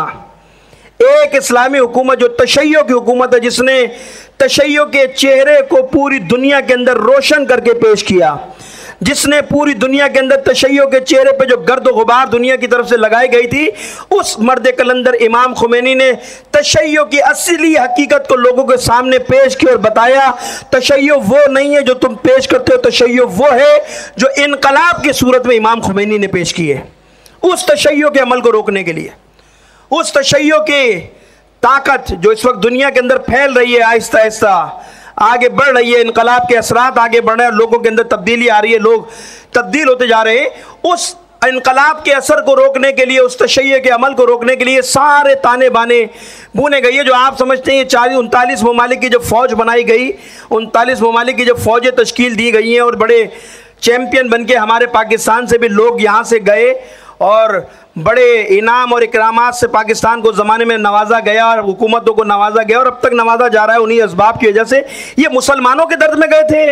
[SPEAKER 2] एक इस्लामी हुकूमत जो तशय्युअ की हुकूमत है, जिसने तशय्युअ के चेहरे को पूरी दुनिया के अंदर रोशन करके पेश किया, जिसने पूरी दुनिया के अंदर तशय्युअ के चेहरे पे जो गर्द गुबार दुनिया की तरफ से लगाई गई थी, उस मर्द कलंदर इमाम खुमैनी ने तशय्युअ की असली हकीकत को लोगों के सामने पेश किया और बताया तशय्युअ वो नहीं है जो तुम पेश करते हो, तशय्युअ वो है जो इनकलाब की सूरत में इमाम खुमैनी ने पेश किए। उस तशय्युअ के अमल को रोकने के लिए, उस तशय्युअ की ताकत जो इस वक्त दुनिया के अंदर फैल रही है, आहिस्ता आहिस्ता आगे बढ़ रही है, इनकलाब के असरात आगे बढ़ रहे हैं, लोगों के अंदर तब्दीली आ रही है, लोग तब्दील होते जा रहे हैं, उस इनकलाब के असर को रोकने के लिए, उस तशय्युअ के अमल को रोकने के लिए सारे ताने बाने बुने गई है। जो आप समझते हैं 39 ममालिक की जब फ़ौज बनाई गई, 39 ममालिक की जब फ़ौजें तश्कील दी गई हैं और बड़े चैम्पियन बन के हमारे पाकिस्तान से भी लोग यहाँ से गए और बड़े इनाम और इकरामात से पाकिस्तान को ज़माने में नवाजा गया और हुकूमतों को नवाजा गया और अब तक नवाजा जा रहा है उन्हीं असबाब की वजह से। ये मुसलमानों के दर्द में गए थे।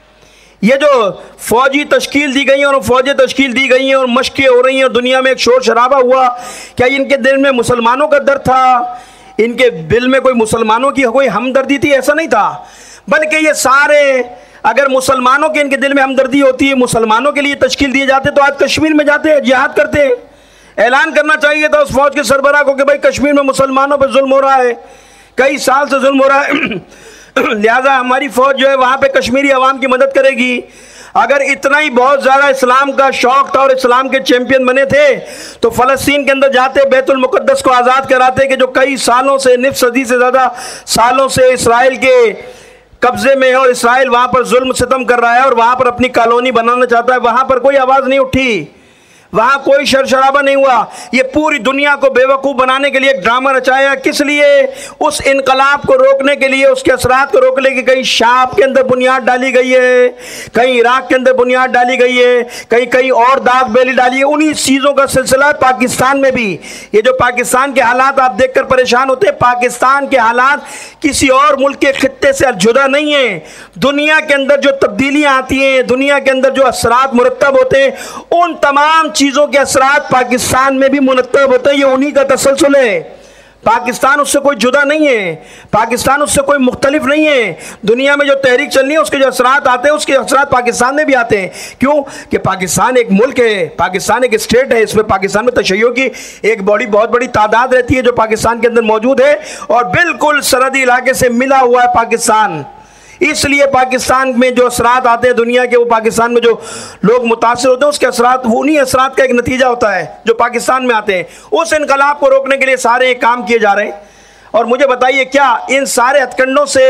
[SPEAKER 2] ये जो फ़ौजी तश्कील दी गई हैं और फ़ौजें तश्कील दी गई हैं और मशक़ें हो रही हैं और दुनिया में एक शोर शराबा हुआ, क्या इनके दिल में मुसलमानों का दर्द था? इनके दिल में कोई मुसलमानों की कोई हमदर्दी थी? ऐसा नहीं था, बल्कि ये सारे, अगर मुसलमानों के इनके दिल में हमदर्दी होती है, मुसलमानों के लिए तश्कील दिए जाते तो आज कश्मीर में जाते, जिहाद करते। ऐलान करना चाहिए था उस फौज के सरबराह को कि भाई कश्मीर में मुसलमानों पर जुल्म हो रहा है, कई साल से जुल्म हो रहा है, लिहाजा हमारी फौज जो है वहाँ पे कश्मीरी अवाम की मदद करेगी। अगर इतना ही बहुत ज़्यादा इस्लाम का शौक़ था और इस्लाम के चैम्पियन बने थे तो फ़लस्तीन के अंदर जाते, बैतुल मुक़द्दस को आज़ाद कराते कि जो कई सालों से, निफ़ सदी से ज़्यादा सालों से इसराइल के कब्जे में है और इसराइल वहाँ पर जुल्म सितम कर रहा है और वहाँ पर अपनी कॉलोनी बनाना चाहता है। वहाँ पर कोई आवाज़ नहीं उठी, वहाँ कोई शरशराबा नहीं हुआ। ये पूरी दुनिया को बेवकूफ़ बनाने के लिए एक ड्रामा रचाया। किस लिए? उस इनकलाब को रोकने के लिए, उसके असरात को रोकने के। कहीं शाम के अंदर बुनियाद डाली गई है, कहीं इराक के अंदर बुनियाद डाली गई है, कहीं कहीं और दाग बेली डाली है। उन्हीं चीज़ों का सिलसिला है पाकिस्तान में भी। ये जो पाकिस्तान के हालात आप देखकर परेशान होते हैं, पाकिस्तान के हालात किसी और मुल्क के खित्ते से जुदा नहीं है। दुनिया के अंदर जो तब्दीलियाँ आती हैं, दुनिया के अंदर जो असरात मुरतब होते हैं, उन तमाम चीज़ों के असरात पाकिस्तान में भी मुरतब होते हैं। ये उन्हीं का तसलसल है। पाकिस्तान उससे कोई जुदा नहीं है, पाकिस्तान उससे कोई मुख्तलिफ नहीं है। दुनिया में जो तहरीक चल रही है उसके जो असरात आते हैं, उसके असरात पाकिस्तान में भी आते हैं। क्यों? कि पाकिस्तान एक मुल्क है, पाकिस्तान एक स्टेट है। इसमें पाकिस्तान में तशय्युअ की एक बहुत बड़ी तादाद रहती है जो पाकिस्तान के अंदर मौजूद है और बिल्कुल सरहदी इलाके से मिला हुआ है पाकिस्तान। इसलिए पाकिस्तान में जो असरात आते हैं दुनिया के, वो पाकिस्तान में जो लोग मुतासिर होते हैं उसके असरात, वो उन्हीं असरात का एक नतीजा होता है जो पाकिस्तान में आते हैं। उस इनकलाब को रोकने के लिए सारे काम किए जा रहे हैं। और मुझे बताइए, क्या इन सारे हथकंडों से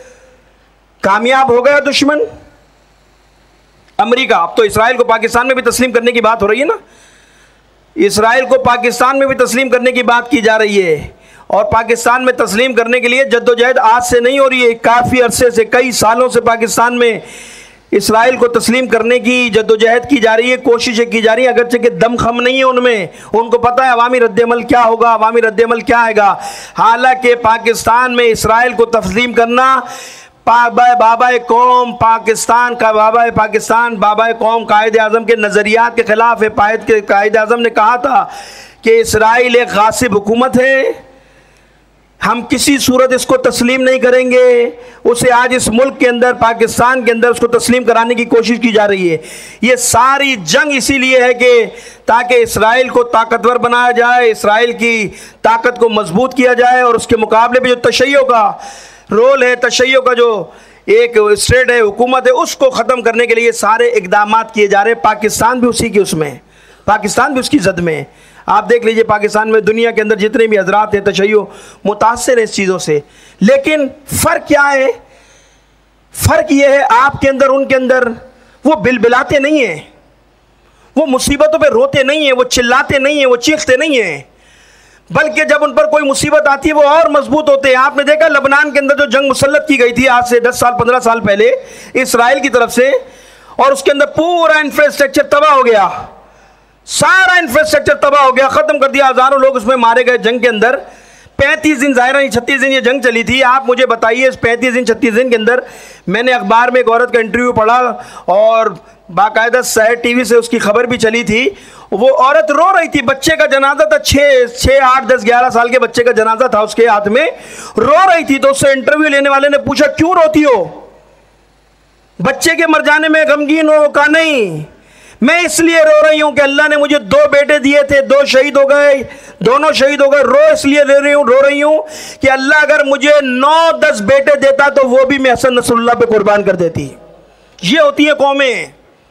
[SPEAKER 2] कामयाब हो गया दुश्मन? अमेरिका, अब तो इसराइल को पाकिस्तान में भी तस्लीम करने की बात हो रही है ना, इसराइल को पाकिस्तान में भी तस्लीम करने की बात की जा रही है। और पाकिस्तान में तस्लीम करने के लिए जद्दोजहद आज से नहीं हो रही है, काफ़ी अरसे से, कई सालों से पाकिस्तान में इसराइल को तस्लीम करने की जद्दोजहद की जा रही है, कोशिशें की जा रही हैं। अगरचे कि दम खम नहीं है उनमें, उनको पता है अवामी रद्दअमल क्या होगा, अवामी रद्दअमल क्या आएगा। हालांकि पाकिस्तान में इसराइल को तस्लीम करना बाबा कौम पाकिस्तान का, बाबा पाकिस्तान, बाबा कौम कायद आज़म के नज़रियात के ख़िलाफ़ है। कायद आज़म ने कहा था कि इसराइल एक गासिब हुकूमत है, हम किसी सूरत इसको तस्लीम नहीं करेंगे। उसे आज इस मुल्क के अंदर, पाकिस्तान के अंदर उसको तस्लीम कराने की कोशिश की जा रही है। ये सारी जंग इसीलिए है कि ताकि इसराइल को ताकतवर बनाया जाए, इसराइल की ताकत को मजबूत किया जाए और उसके मुकाबले में जो तशय्युअ का रोल है, तशय्युअ का जो एक स्टेट है, हुकूमत है, उसको ख़त्म करने के लिए सारे इक़दाम किए जा रहे हैं। पाकिस्तान भी उसी की उसमें, पाकिस्तान भी उसकी जद में। आप देख लीजिए पाकिस्तान में, दुनिया के अंदर जितने भी हजरात हैं तशय्युअ मुतासिर है इस चीज़ों से। लेकिन फ़र्क क्या है? फ़र्क ये है आपके अंदर उनके अंदर, वो बिलबिलाते नहीं हैं, वो मुसीबतों पे रोते नहीं हैं, वो चिल्लाते नहीं हैं, वो चीखते नहीं हैं, बल्कि जब उन पर कोई मुसीबत आती है वो और मजबूत होते हैं। आपने देखा लबनान के अंदर जो जंग मुसल्लत की गई थी आज से 10 साल 15 साल पहले इसराइल की तरफ से, और उसके अंदर पूरा इंफ्रास्ट्रक्चर तबाह हो गया, सारा इंफ्रास्ट्रक्चर तबाह हो गया, ख़त्म कर दिया, हज़ारों लोग उसमें मारे गए जंग के अंदर। 35 दिन, ज़ाहिर है 36 दिन ये जंग चली थी। आप मुझे बताइए इस 35 दिन 36 दिन के अंदर, मैंने अखबार में एक औरत का इंटरव्यू पढ़ा और बाकायदा सहर टीवी से उसकी खबर भी चली थी। वो औरत रो रही थी, बच्चे का जनाजा था, 6, 8, 10, 11 साल के बच्चे का जनाजा था उसके हाथ में, रो रही थी। तो उससे इंटरव्यू लेने वाले ने पूछा क्यों रोती हो, बच्चे के मर जाने में गमगीन हो? कहा नहीं, मैं इसलिए रो रही हूं कि अल्लाह ने मुझे 2 बेटे दिए थे, 2 शहीद हो गए, दोनों शहीद हो गए। रो इसलिए रो रही हूं कि अल्लाह अगर मुझे 9-10 बेटे देता तो वो भी मैं हसन नसरुल्लाह पे कुर्बान कर देती। ये होती है कौमें।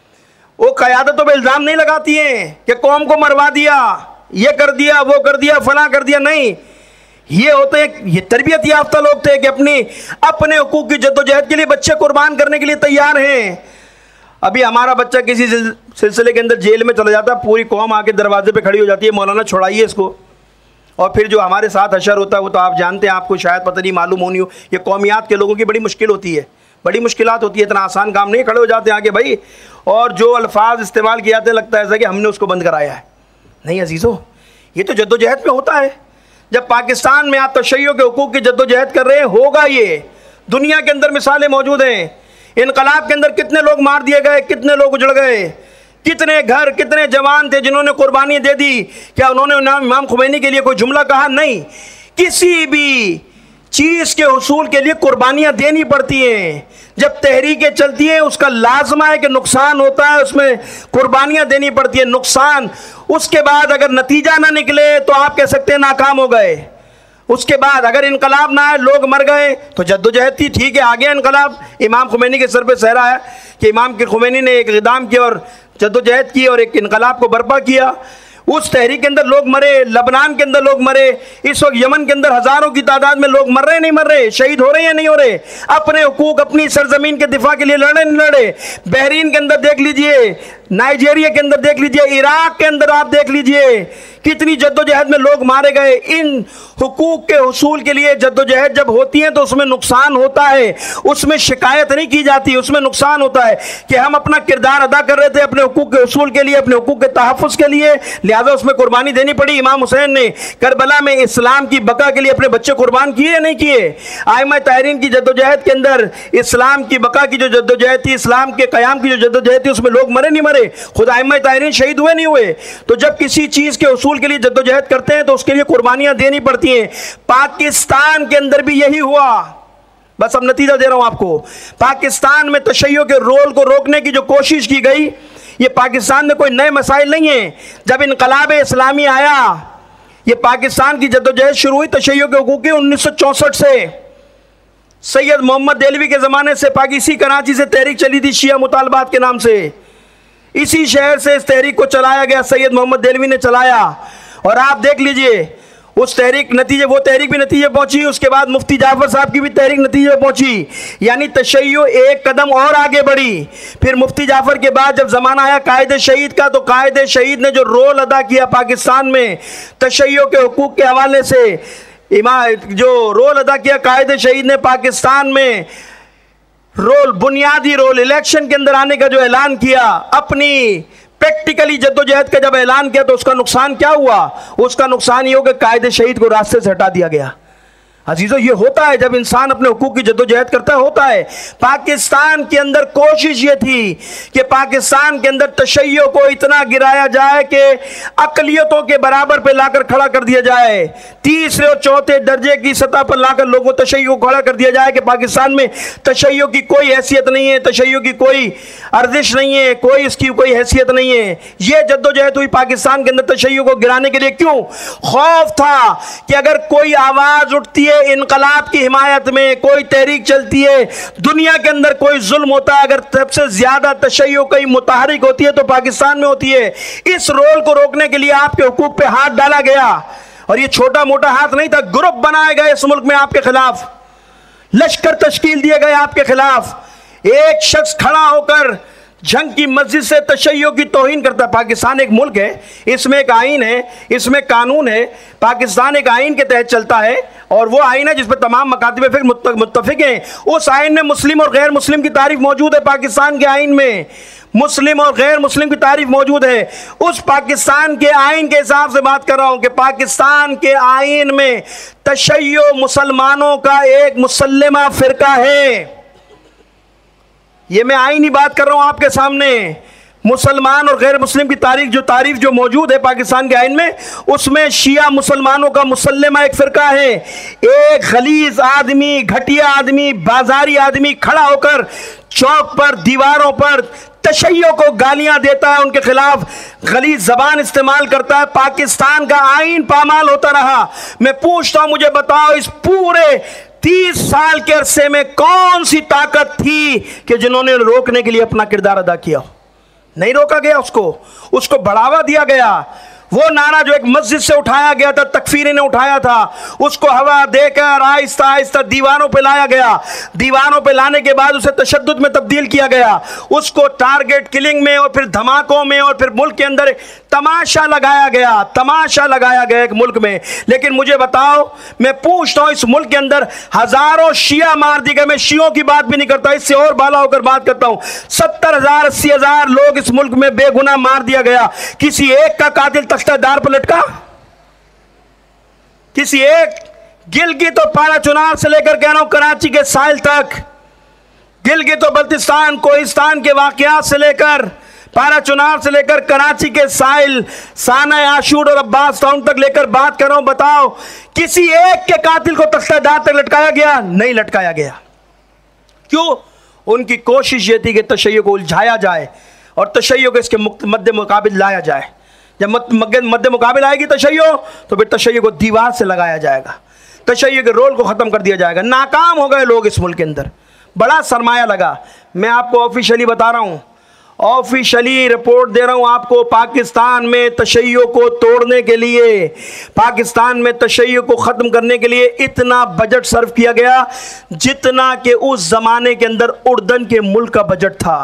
[SPEAKER 2] वो क़यादतों पे इल्ज़ाम नहीं लगाती हैं कि कौम को मरवा दिया, ये कर दिया, वो कर दिया, फला कर दिया, नहीं। ये होते हैं, ये तरबियत याफ्ता लोग थे कि अपने हुकूक की जद्दोजहद के लिए बच्चे कुर्बान करने के लिए तैयार हैं। अभी हमारा बच्चा किसी सिलसिले के अंदर जेल में चला जाता है, पूरी कौम आके दरवाजे पे खड़ी हो जाती है, मौलाना छुड़ाइए इसको। और फिर जो हमारे साथ हशर होता है वो तो आप जानते हैं, आपको शायद पता नहीं मालूम होनी हो, ये कौमियात के लोगों की बड़ी मुश्किल होती है, बड़ी मुश्किलात होती है, इतना आसान काम नहीं। खड़े हो जाते हैं आगे भाई, और जो अल्फाज इस्तेमाल किए जाते हैं लगता है ऐसा कि हमने उसको बंद कराया है। नहीं अजीज़ों, ये तो जद्दोजहद में होता है। जब पाकिस्तान में आप तशय्यो के हुकूक की जद्दोजहद कर रहे हैं, होगा ये। दुनिया के अंदर मिसालें मौजूद हैं। इनकलाब के अंदर कितने लोग मार दिए गए, कितने लोग उजड़ गए, कितने घर, कितने जवान थे जिन्होंने कुर्बानी दे दी। क्या उन्होंने इमाम खुमैनी के लिए कोई जुमला कहा? नहीं। किसी भी चीज़ के हुसूल के लिए कुर्बानियाँ देनी पड़ती हैं। जब तहरीकें चलती हैं उसका लाजमा है कि नुकसान होता है, उसमें कुर्बानियाँ देनी पड़ती है। नुकसान, उसके बाद अगर नतीजा ना निकले तो आप कह सकते हैं नाकाम हो गए। उसके बाद अगर इनकलाब ना आए, लोग मर गए, तो जद्दोजहद थी, ठीक है, आ गया इनकलाब। इमाम खुमैनी के सर पे सहरा है कि इमाम के खुमैनी ने एक इक़दाम किया और जद्दोजहद की और एक इनकलाब को बर्पा किया। उस तहरीक के अंदर लोग मरे, लबनान के अंदर लोग मरे, इस वक्त यमन के अंदर हज़ारों की तादाद में लोग मर रहे नहीं मर रहे, शहीद हो रहे हैं नहीं हो रहे, अपने हुकूक, अपनी सरजमीन के दिफा के लिए लड़े नहीं लड़े। बहरीन के अंदर देख लीजिए, नाइजीरिया के अंदर देख लीजिए, इराक के अंदर आप देख लीजिए, कितनी जद्दोजहद में लोग मारे गए। इन हुकूक के हुसूल के लिए जद्दोजहद जब होती है तो उसमें नुकसान होता है, उसमें शिकायत नहीं की जाती, उसमें नुकसान होता है कि हम अपना किरदार अदा कर रहे थे अपने हुकूक के हुसूल के लिए, अपने हुकूक के तहफ़्फ़ुज़ के लिए, लिहाजा उसमें कुर्बानी देनी पड़ी। इमाम हुसैन ने करबला में इस्लाम की बका के लिए अपने बच्चे कुर्बान किए या नहीं किए? आइमा ताहरीन की जद्दोजहद के अंदर इस्लाम की बका की जो जद्दोजहद थी, इस्लाम के क़याम की जो जद्दोजहद थी, उसमें लोग मरे नहीं मरे, खुद आइमा ताहरीन शहीद हुए नहीं हुए? तो जब किसी चीज़ के हुसूल के लिए जद्दोजहद करते हैं तो उसके लिए कुर्बानियां देनी पड़ती हैं। पाकिस्तान के अंदर भी यही हुआ। बस अब नतीजा दे रहा हूं आपको। पाकिस्तान में तशय्यो के रोल को रोकने की जो कोशिश की गई, ये पाकिस्तान में कोई नए मसाइल नहीं है। जब इनकलाब इस्लामी आया, ये पाकिस्तान की जद्दोजहद शुरू हुई तशय्यो के हुकूक की 1964 से। सैयद मोहम्मद देलवी के ज़माने से इसी कराची से तहरीक चली थी शिया मुतालबात के नाम से। इसी शहर से इस तहरीक को चलाया गया, सैयद मोहम्मद देलवी ने चलाया। और आप देख लीजिए उस तहरीक नतीजे, वो तहरीक भी नतीजे पहुंची, उसके बाद मुफ्ती जाफर साहब की भी तहरीक नतीजे पहुंची, यानी तशय्यो एक कदम और आगे बढ़ी। फिर मुफ्ती जाफर के बाद जब ज़माना आया कायदे शहीद का, तो कायदे शहीद ने जो रोल अदा किया पाकिस्तान में तशय्यो के हुकूक के हवाले से, जो रोल अदा किया कायदे शहीद ने पाकिस्तान में, रोल, बुनियादी रोल, इलेक्शन के अंदर आने का जो ऐलान किया, अपनी प्रैक्टिकली जद्दोजहद का जब ऐलान किया, तो उसका नुकसान क्या हुआ? उसका नुकसान ये हो कि कायदे शहीद को रास्ते से हटा दिया गया। अजीजों, ये होता है जब इंसान अपने हुकूक की जद्दोजहद करता है, होता है। पाकिस्तान के अंदर कोशिश ये थी कि पाकिस्तान के अंदर तशय्यो को इतना गिराया जाए कि अक़लियतों के बराबर पे लाकर खड़ा कर दिया जाए, तीसरे और चौथे दर्जे की सतह पर लाकर लोगों तशय्यो को खड़ा कर दिया जाए कि पाकिस्तान में तशय्यो की कोई हैसियत नहीं है, तशय्यो की कोई अर्जिश नहीं है, कोई इसकी कोई हैसियत नहीं है। ये जद्दोजहद हुई पाकिस्तान के अंदर तशय्यो को गिराने के लिए। क्यों? खौफ था कि अगर कोई आवाज़ उठती है इनकलाब की हिमायत में, कोई तहरीक चलती है, दुनिया के अंदर कोई जुल्म होता है, अगर सबसे ज्यादा तशय्यो कहीं मुतहरिक होती है तो पाकिस्तान में होती है। इस रोल को रोकने के लिए आपके हुकूक पे हाथ डाला गया, और ये छोटा मोटा हाथ नहीं था, ग्रुप बनाए गए इस मुल्क में आपके खिलाफ, लश्कर तश्कील दिए गए आपके खिलाफ। एक शख्स खड़ा होकर जंग की मस्जिद से तशय्यो की तौहीन करता है। पाकिस्तान एक मुल्क है, इसमें एक आइन है, इसमें कानून है। पाकिस्तान एक आइन के तहत चलता है, और वो आइन है जिस पर तमाम मकातिब फिक्र मुत्तफिक हैं। उस आइन में मुस्लिम और गैर मुस्लिम की तारीफ मौजूद है पाकिस्तान के आइन में। मुस्लिम और गैर मुस्लिम की तारीफ मौजूद है। उस पाकिस्तान के आइन के हिसाब से बात कर रहा हूं कि पाकिस्तान के आइन में तशय्यो मुसलमानों का एक मुसल्लमा फिरका है। ये मैं आइनी बात कर रहा हूं आपके सामने। मुसलमान और गैर मुस्लिम की तारीफ जो मौजूद है पाकिस्तान के आइन में, उसमें शिया मुसलमानों का मुसल्लमा एक फिरका है। एक गलीज आदमी, घटिया आदमी, बाजारी आदमी खड़ा होकर चौक पर, दीवारों पर तशय्यो को गालियां देता है, उनके खिलाफ गलीज जबान इस्तेमाल करता है। पाकिस्तान का आइन पामाल होता रहा। मैं पूछता हूं, मुझे बताओ, इस पूरे 30 साल के अरसे में कौन सी ताकत थी कि जिन्होंने रोकने के लिए अपना किरदार अदा किया? नहीं रोका गया, उसको बढ़ावा दिया गया। वो नारा जो एक मस्जिद से उठाया गया था, तकफीरी ने उठाया था, उसको हवा देकर आहिस्ता आहिस्ता दीवारों पे लाया गया। दीवारों पे लाने के बाद उसे तशद्दुद में तब्दील किया गया। उसको टारगेट किलिंग में और फिर धमाकों में और फिर मुल्क के अंदर तमाशा लगाया गया एक मुल्क में। लेकिन मुझे बताओ, मैं पूछता हूं, इस मुल्क के अंदर हजारों शिया मार दिए गए। मैं शियों की बात भी नहीं करता, इससे और बाला होकर बात करता हूं। 70,000 80,000 लोग इस मुल्क में बेगुनाह मार दिया गया। किसी एक का कातिल तख्तादार पर लटका? किसी एक? गिलगित तो पारा चुनार से लेकर कह रहा हूं कराची के साहिल तक, गिलगित तो बल्तिस्तान कोहिस्तान के वाकयात से लेकर, पारा चुनार से लेकर कराची के साहिल, साना आशूर और अब्बास टाउन तक लेकर बात कर रहा हूं। बताओ, किसी एक के कातिल को तख्तादार तक लटकाया गया? नहीं लटकाया गया। क्यों? उनकी कोशिश ये थी कि तशय्यो को उलझाया जाए और तशय्यो को इसके मद्दे मुकाबिल लाया जाए। जब मद्दे मुकाबिल आएगी तशय्यो, तो फिर तशय्यो को दीवार से लगाया जाएगा, तशय्यो के रोल को ख़त्म कर दिया जाएगा। नाकाम हो गए लोग इस मुल्क के अंदर, बड़ा सरमाया लगा। मैं आपको ऑफिशियली बता रहा हूँ, ऑफिशियली रिपोर्ट दे रहा हूँ आपको, पाकिस्तान में तशय्यो को तोड़ने के लिए, पाकिस्तान में तशय्यो को ख़त्म करने के लिए इतना बजट सर्व किया गया जितना कि उस ज़माने के अंदर उर्दन के मुल्क का बजट था।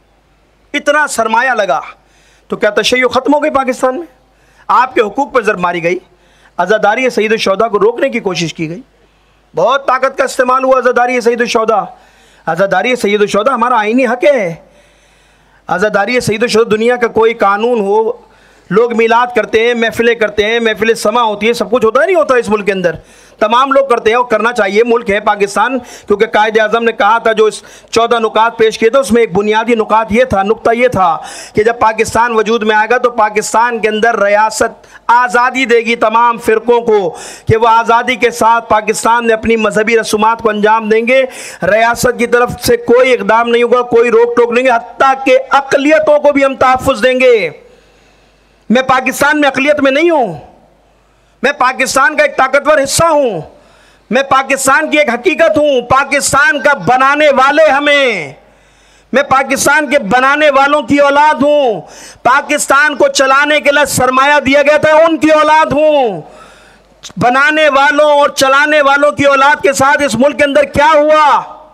[SPEAKER 2] इतना सरमाया लगा। तो क्या तशय्यो ख़त्म हो गई पाकिस्तान में? आपके हुकूक पर ज़रब मारी गई, अज़ादारी सईद शुहदा को रोकने की कोशिश की गई, बहुत ताकत का इस्तेमाल हुआ। अज़ादारी सईद शुहदा, अज़ादारी सईद शुहदा हमारा आईनी हक है। अज़ादारी सईद शुहदा, दुनिया का कोई कानून हो, लोग मिलाद करते हैं, महफिलें करते हैं, महफिलें समा होती है, सब कुछ होता नहीं होता इस मुल्क के अंदर, तमाम लोग करते हैं और करना चाहिए। मुल्क है पाकिस्तान, क्योंकि कायदे आज़म ने कहा था, जो इस 14 नुकात पेश किए थे उसमें एक बुनियादी नुकात ये था, नुक्ता ये था कि जब पाकिस्तान वजूद में आएगा तो पाकिस्तान के अंदर रियासत आज़ादी देगी तमाम फ़िरक़ों को, कि वह आज़ादी के साथ पाकिस्तान में अपनी मजहबी रसूमात को अंजाम देंगे। रियासत की तरफ से कोई इक़दाम नहीं होगा, कोई रोक टोक नहीं, हत्ता के अक़लियतों को भी हम तहफ़्फ़ुज़ देंगे। मैं पाकिस्तान में अक़लियत में नहीं हूँ, मैं पाकिस्तान का एक ताकतवर हिस्सा हूँ, मैं पाकिस्तान की एक हकीकत हूँ। पाकिस्तान का बनाने वाले हमें, मैं पाकिस्तान के बनाने वालों की औलाद हूँ। पाकिस्तान को चलाने के लिए सरमाया दिया गया था, उनकी औलाद हूँ। बनाने वालों और चलाने वालों की औलाद के साथ इस मुल्क के अंदर क्या हुआ,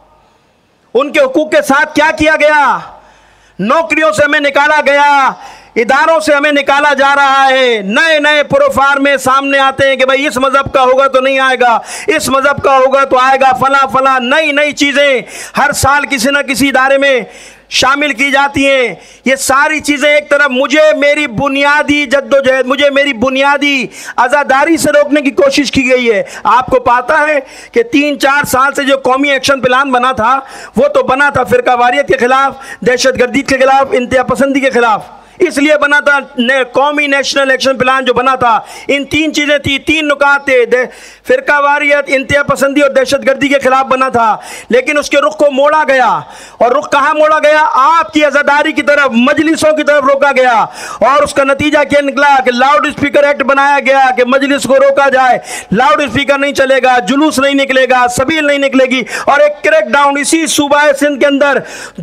[SPEAKER 2] उनके हुकूक के साथ क्या किया गया? नौकरियों से हमें निकाला गया, इदारों से हमें निकाला जा रहा है। नए नए प्रोफार्मे सामने आते हैं कि भाई इस मज़हब का होगा तो नहीं आएगा, इस मज़हब का होगा तो आएगा, फला फला नई नई चीज़ें हर साल किसी न किसी इदारे में शामिल की जाती हैं। ये सारी चीज़ें एक तरफ मुझे मेरी बुनियादी जद्दोजहद, मुझे मेरी बुनियादी आज़ादारी से रोकने की कोशिश की गई है। आपको पता है कि 3-4 साल से जो कौमी एक्शन प्लान बना था, वो तो बना था फ़िरकावारियत के ख़िलाफ़, दहशतगर्दी के ख़िलाफ़, इंतहा पसंदी के ख़िलाफ़, इसलिए बना था। कौमी नेशनल एक्शन प्लान जो बना था, इन 3 चीज़ें थी, 3 नुकात थे, फ़िरकावारियत, इंतहा पसंदी और दहशतगर्दी के खिलाफ बना था। लेकिन उसके रुख को मोड़ा गया, और रुख कहाँ मोड़ा गया? आपकी आज़ादारी की तरफ, मजलिसों की तरफ रोका गया। और उसका नतीजा क्या निकला कि लाउड स्पीकर एक्ट बनाया गया कि मजलिस को रोका जाए, लाउड स्पीकर नहीं चलेगा, जुलूस नहीं निकलेगा, सबील नहीं निकलेगी। और एक क्रैकडाउन इसी सूबा सिंध के अंदर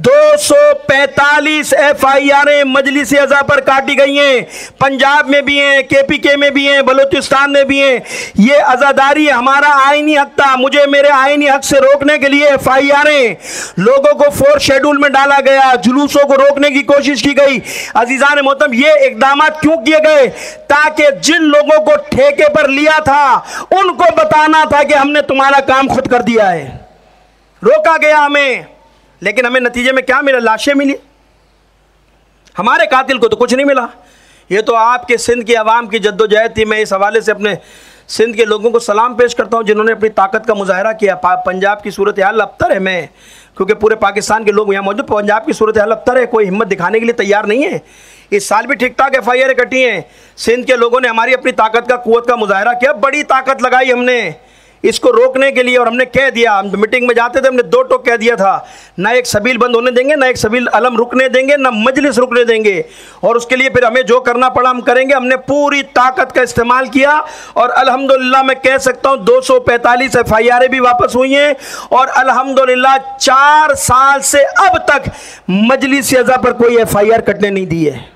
[SPEAKER 2] 245 FIR मजलिस अज़ा पर काटी गई हैं। पंजाब में भी हैं, KPK में भी हैं, बलूचिस्तान में भी हैं। ये आज़ादारी हमारा आईनी हक था। मुझे मेरे आईनी हक से रोकने के लिए FIR लोगों को 4 शेड्यूल में डाला गया, जुलूसों को रोकने की कोशिश की गई। अजीज़ान मोहतरम, ये इक़दाम क्यों किए गए? ताकि जिन लोगों को ठेके पर लिया था उनको बताना था कि हमने तुम्हारा काम खुद कर दिया है। रोका गया हमें, लेकिन हमें नतीजे में क्या मिला? लाशें मिली। हमारे कातिल को तो कुछ नहीं मिला। ये तो आपके सिंध की आवाम की जद्दोजहद थी। मैं इस हवाले से अपने सिंध के लोगों को सलाम पेश करता हूँ जिन्होंने अपनी ताकत का मुजाहरा किया। पंजाब की सूरत हाल अबतर है, मैं क्योंकि पूरे पाकिस्तान के लोग यहाँ मौजूद, पंजाब की सूरत हाल अबतर है, कोई हिम्मत दिखाने के लिए तैयार नहीं है। इस साल भी ठीक ठाक FIR कटी हैं। सिंध के लोगों ने हमारी अपनी ताकत का, कुव्वत का मुजाहरा किया, बड़ी ताकत लगाई हमने इसको रोकने के लिए। और हमने कह दिया, हम मीटिंग में जाते थे, हमने 2 टोक कह दिया था, ना एक सबील बंद होने देंगे, ना एक सबील अलम रुकने देंगे, ना मजलिस रुकने देंगे। और उसके लिए फिर हमें जो करना पड़ा हम करेंगे। हमने पूरी ताकत का इस्तेमाल किया और अल्हम्दुलिल्लाह मैं कह सकता हूँ 245 FIR भी वापस हुई हैं। और अल्हम्दुलिल्लाह 4 साल से अब तक मजलिस अज़ा पर कोई FIR कटने नहीं दी है।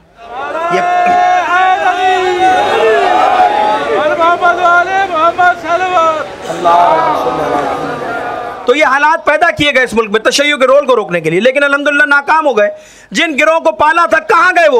[SPEAKER 2] तो ये हालात पैदा किए गए इस मुल्क में तशय्युअ के रोल को रोकने के लिए, लेकिन अल्हम्दुलिल्लाह नाकाम हो गए। जिन गिरोह को पाला था कहां गए?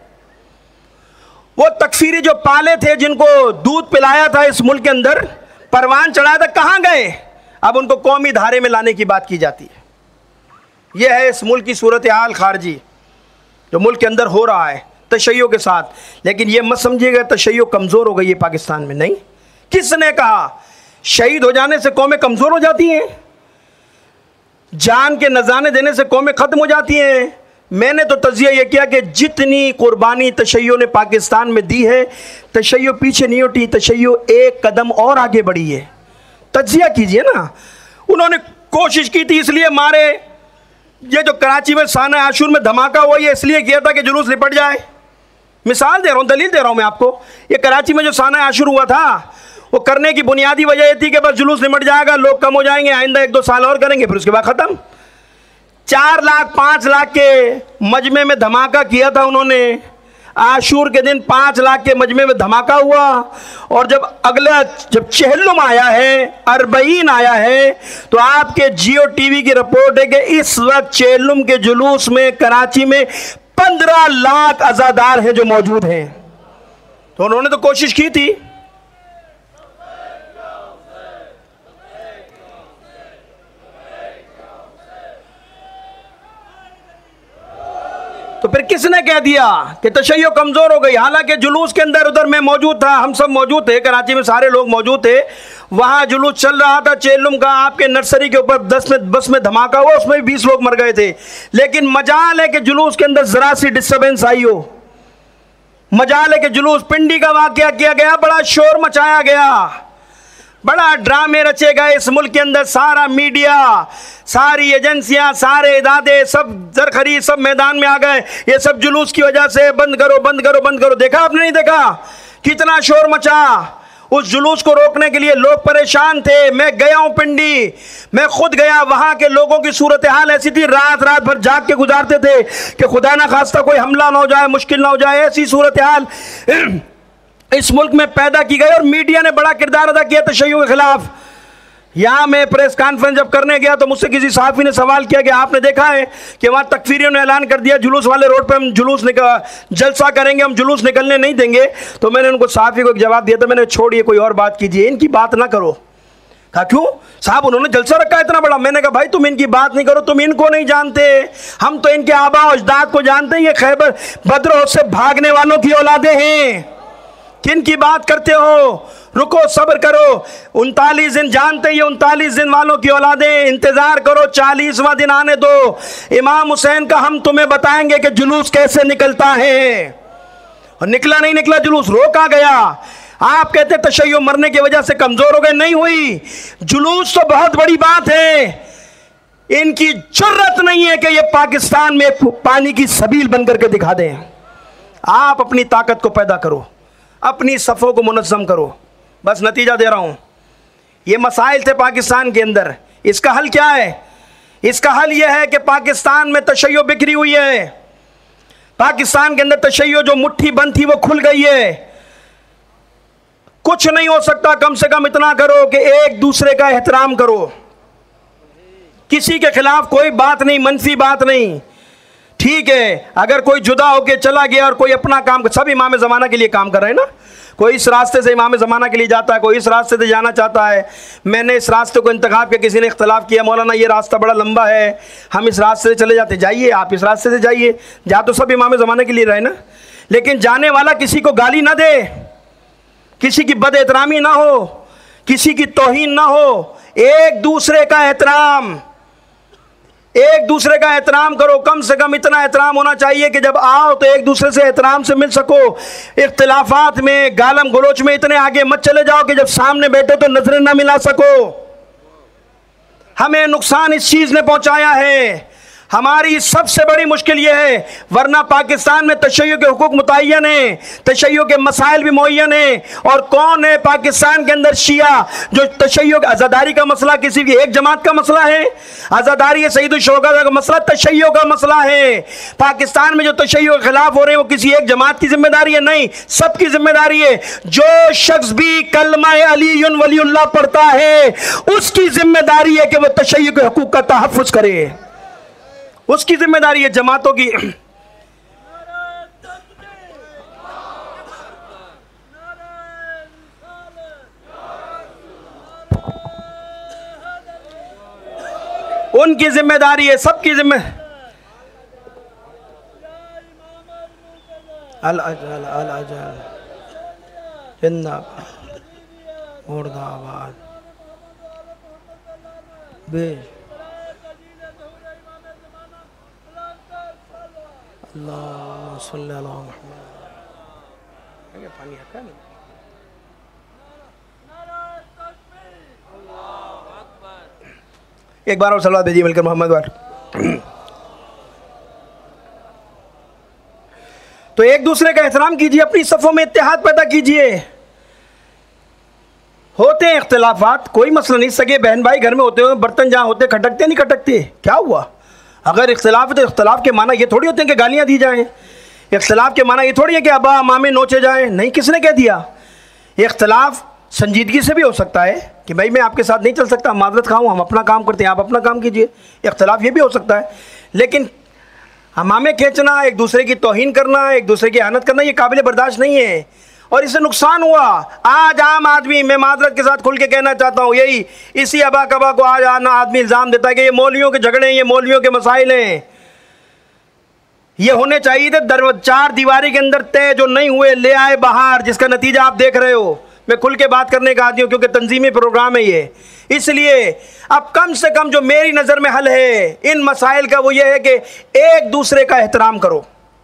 [SPEAKER 2] वो तकफीरी जो पाले थे, जिनको दूध पिलाया था इस मुल्क के अंदर, परवान चढ़ाया था, कहां गए? अब उनको कौमी धारे में लाने की बात की जाती है। यह है इस मुल्क की सूरत हाल खारजी जो मुल्क के अंदर हो रहा है तशय्युअ के साथ। लेकिन यह मत समझिएगा तशय्युअ कमज़ोर हो गई है पाकिस्तान में, नहीं। किसने कहा शहीद हो जाने से कौमें कमज़ोर हो जाती हैं? जान के नज़ाने देने से कौमें ख़त्म हो जाती हैं? मैंने तो तज़िया यह किया कि जितनी कुर्बानी तशय्युअ ने पाकिस्तान में दी है, तशय्युअ पीछे नहीं हटी, तशय्युअ एक कदम और आगे बढ़ी है। तज़िया कीजिए ना। उन्होंने कोशिश की थी, इसलिए मारे। ये जो कराची में साना आशूर में धमाका हुआ, ये इसलिए किया था कि जुलूस निपट जाए। मिसाल दे रहा हूँ, दलील दे रहा हूँ मैं आपको। ये कराची में जो साना आशूर हुआ था, वो करने की बुनियादी वजह ये थी कि बस जुलूस निमट जाएगा, लोग कम हो जाएंगे, आइंदा 1-2 साल और करेंगे, फिर उसके बाद ख़त्म। 4 लाख 5 लाख के मजमे में धमाका किया था उन्होंने। आशूर के दिन 5 लाख के मजमे में धमाका हुआ। और जब चेहल्लुम आया है, अरबईन आया है, तो आपके जियो टीवी की रिपोर्ट है कि इस वक्त चेहल्लुम के जुलूस में कराची में 15 लाख अज़ादार हैं जो मौजूद हैं। तो उन्होंने तो कोशिश की थी। तो फिर किसने कह दिया कि तशय्युअ कमज़ोर हो गई? हालांकि जुलूस के अंदर उधर मैं मौजूद था, हम सब मौजूद थे, कराची में सारे लोग मौजूद थे। वहाँ जुलूस चल रहा था चेहल्लुम का। आपके नर्सरी के ऊपर बस में धमाका हुआ, उसमें 20 लोग मर गए थे। लेकिन मजाल है कि जुलूस के अंदर ज़रा सी डिस्टर्बेंस आई हो। मजाल है कि जुलूस पिंडी का वाक़या किया गया, बड़ा शोर मचाया गया, बड़ा ड्रामे रचे गए इस मुल्क के अंदर। सारा मीडिया, सारी एजेंसियां, सारे इदारे, सब जरखरी, सब मैदान में आ गए। ये सब जुलूस की वजह से बंद करो, बंद करो, बंद करो। देखा आपने? नहीं देखा कितना शोर मचा? उस जुलूस को रोकने के लिए लोग परेशान थे। मैं गया हूं पिंडी, मैं खुद गया। वहां के लोगों की सूरत हाल ऐसी थी, रात रात भर जाग के गुजारते थे कि खुदा ना खास्ता कोई हमला ना हो जाए, मुश्किल ना हो जाए। ऐसी सूरत हाल इस मुल्क में पैदा की गई और मीडिया ने बड़ा किरदार अदा किया तशय्युअ के खिलाफ। यहाँ मैं प्रेस कॉन्फ्रेंस जब करने गया तो मुझसे किसी सहाफ़ी ने सवाल किया कि आपने देखा है कि वहाँ तकफीरियों ने ऐलान कर दिया जुलूस वाले रोड पे हम जलसा करेंगे, हम जुलूस निकलने नहीं देंगे। तो मैंने उनको सहाफ़ी को एक जवाब दिया था, मैंने छोड़िए कोई और बात कीजिए, इनकी बात ना करो। कहा क्यों साहब, उन्होंने जलसा रखा है इतना बड़ा। मैंने कहा भाई तुम इनकी बात नहीं करो, तुम इनको नहीं जानते, हम तो इनके आबा और अजदाद को जानते हैं। ये खैबर बद्र से भागने वालों की औलादे हैं, किन की बात करते हो? रुको, सब्र करो, 39 दिन जानते हैं, 39 दिन वालों की औलादें, इंतजार करो, 40वां दिन आने दो। इमाम हुसैन का हम तुम्हें बताएंगे कि जुलूस कैसे निकलता है। और निकला नहीं निकला जुलूस, रोका गया। आप कहते तशय्युअ मरने की वजह से कमजोर हो गए, नहीं हुई। जुलूस तो बहुत बड़ी बात है। इनकी जुर्रत नहीं है कि ये पाकिस्तान में पानी की सबील बन करके दिखा दें। आप अपनी ताकत को पैदा करो, अपनी सफ़ों को मुनज़्ज़म करो। बस नतीजा दे रहा हूँ, ये मसाइल थे पाकिस्तान के अंदर। इसका हल क्या है? इसका हल यह है कि पाकिस्तान में तशय्युअ बिखरी हुई है। पाकिस्तान के अंदर तशय्युअ जो मुट्ठी बंद थी वो खुल गई है। कुछ नहीं हो सकता, कम से कम इतना करो कि एक दूसरे का एहतराम करो, किसी के खिलाफ कोई बात नहीं, मनफी बात नहीं। ठीक है, अगर कोई जुदा होके चला गया और कोई अपना काम, सब इमाम ज़माना के लिए काम कर रहे हैं ना, कोई इस रास्ते से इमाम ज़माना के लिए जाता है, कोई इस रास्ते से जाना चाहता है। मैंने इस रास्ते को इंतखाब किया, किसी ने इख्तलाफ किया, मौलाना ये रास्ता बड़ा लंबा है, हम इस रास्ते से चले जाते। जाइए, आप इस रास्ते से जाइए, जा तो सब इमाम ज़माना के लिए रहे ना। लेकिन जाने वाला किसी को गाली ना दे, किसी की बद एहतरामी ना हो, किसी की तौहीन ना हो। एक दूसरे का एहतराम, एक दूसरे का एहतराम करो। कम से कम इतना एहतराम होना चाहिए कि जब आओ तो एक दूसरे से एहतराम से मिल सको। इख्तिलाफात में, गालम गलोच में इतने आगे मत चले जाओ कि जब सामने बैठो तो नजरें ना मिला सको। हमें नुकसान इस चीज ने पहुंचाया है। हमारी सबसे बड़ी मुश्किल यह है, वरना पाकिस्तान में तशय्युअ के हुकूक मुतय्यन है, तशय्युअ के मसाइल भी मुअय्यन है। और कौन है पाकिस्तान के अंदर शिया जो तशय्युअ, आज़ादारी का मसला किसी की एक जमात का मसला है? आज़ादारी है सईद शुहदा का मसला तशय्युअ का मसला है। पाकिस्तान में जो तशय्युअ के खिलाफ हो रहे हैं वो किसी एक जमात की जिम्मेदारी है? नहीं, सबकी जिम्मेदारी है। जो शख्स भी कलमा अलीयुन वलीउल्लाह पढ़ता है उसकी जिम्मेदारी है कि वह तशय्युअ के हुकूक का तहफ़्फ़ुज़ करे, उसकी जिम्मेदारी है। जमातों की उनकी जिम्मेदारी है, सबकी जिम्मेदारी। अल अजल अल अजल जिंदाबाद मुर्दाबाद बे अल्लाह सल्लल्लाहु अलैहि वसल्लम। पानी है नहीं? एक बार और सलावत भेजिए मिलकर मोहम्मद वार। तो एक दूसरे का एहतराम कीजिए, अपनी सफ़ों में इत्तेहाद पैदा कीजिए। होते हैं इख्तिलाफात, कोई मसला नहीं, सगे बहन भाई घर में होते हुए बर्तन जहाँ होते खटकते नहीं खटकते, क्या हुआ? अगर इख्तिलाफ है तो इख्तिलाफ के माना ये थोड़ी होते हैं कि गालियाँ दी जाएँ। इख्तिलाफ के माना ये थोड़ी है कि अब्बा मामे नोचे जाएँ। नहीं, किसने कह दिया? इख्तिलाफ संजीदगी से भी हो सकता है कि भाई मैं आपके साथ नहीं चल सकता, माजरत खाऊँ, हम अपना काम करते हैं, आप अपना काम कीजिए। इख्तिलाफ ये भी हो सकता है। लेकिन हमामे खींचना, एक दूसरे की तौहीन करना, एक दूसरे की आनत करना, ये काबिल बर्दाश्त नहीं है और इससे नुकसान हुआ। आज आम आदमी, मैं माजरत के साथ खुल के कहना चाहता हूँ, यही इसी अबा कबा को आज आना आदमी इल्ज़ाम देता है कि ये मौलवियों के झगड़े हैं, ये मौलवियों के मसाइल हैं। ये होने चाहिए थे चार दीवारी के अंदर तय, जो नहीं हुए ले आए बाहर, जिसका नतीजा आप देख रहे हो। मैं खुल के बात करने का आदमी हूँ क्योंकि तंजीमी प्रोग्राम है ये। इसलिए अब कम से कम जो मेरी नज़र में हल है इन मसाइल का वो ये है कि एक दूसरे का एहतराम करो।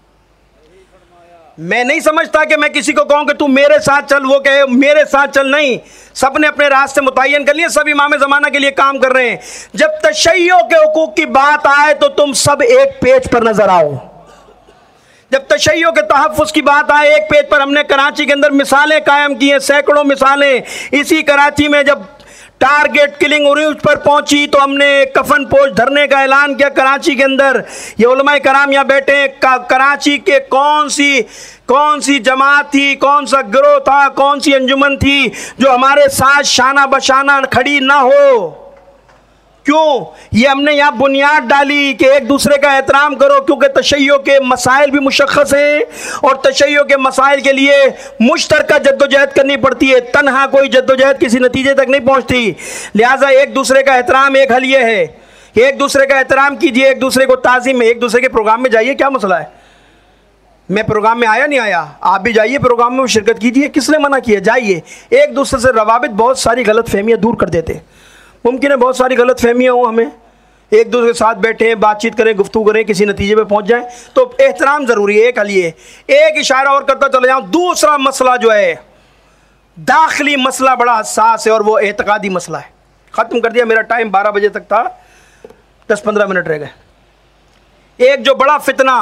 [SPEAKER 2] मैं नहीं समझता कि मैं किसी को कहूँ कि तू मेरे साथ चल, वो कहे मेरे साथ चल, नहीं। सब ने अपने रास्ते मुतय्यन कर लिए, सब इमाम ज़माना के लिए काम कर रहे हैं। जब तशय्युअ के हुकूक की बात आए तो तुम सब एक पेज पर नजर आओ। जब तशय्युअ के तहफ़्फ़ुज़ की बात आए एक पेज पर। हमने कराची के अंदर मिसालें कायम की हैं, सैकड़ों मिसालें। इसी कराची में जब टारगेट किलिंग उरूज पर पहुंची तो हमने कफन पोश धरने का ऐलान किया कराची के अंदर। ये उलमाए कराम यहाँ बैठे हैं, कराची के कौन सी जमात थी, कौन सा गिरोह था, कौन सी अंजुमन थी जो हमारे साथ शाना बशाना खड़ी ना हो? क्यों? ये हमने यहाँ बुनियाद डाली कि एक दूसरे का एहतराम करो, क्योंकि तशय्युअ के मसाइल भी मुशख्खस हैं और तशय्युअ के मसाइल के लिए मुश्तरका जद्दोजहद करनी पड़ती है। तन्हा कोई जद्दोजहद किसी नतीजे तक नहीं पहुँचती। लिहाजा एक दूसरे का एहतराम एक हल ये है कि एक दूसरे का एहतराम कीजिए, एक दूसरे को ताज़ीम में, एक दूसरे के प्रोग्राम में जाइए। क्या मसला है? मैं प्रोग्राम में आया नहीं आया, आप भी जाइए प्रोग्राम में शिरकत कीजिए। किसने मना किया? जाइए। एक दूसरे से रवाबित बहुत सारी गलत फहमियाँ दूर कर देते। मुमकिन है बहुत सारी गलत फहमियाँ हो, हमें एक दूसरे के साथ बैठे बातचीत करें, गुफ्तगू करें, किसी नतीजे पे पहुंच जाएं, तो एहतराम ज़रूरी है। एक हलिए एक इशारा और करता चले जाऊँ। दूसरा मसला जो है दाखिली मसला बड़ा हसास है और वो एतकादी मसला है। ख़त्म कर दिया, मेरा टाइम 12 बजे तक था, 10-15 मिनट रह गए। एक जो बड़ा फितना,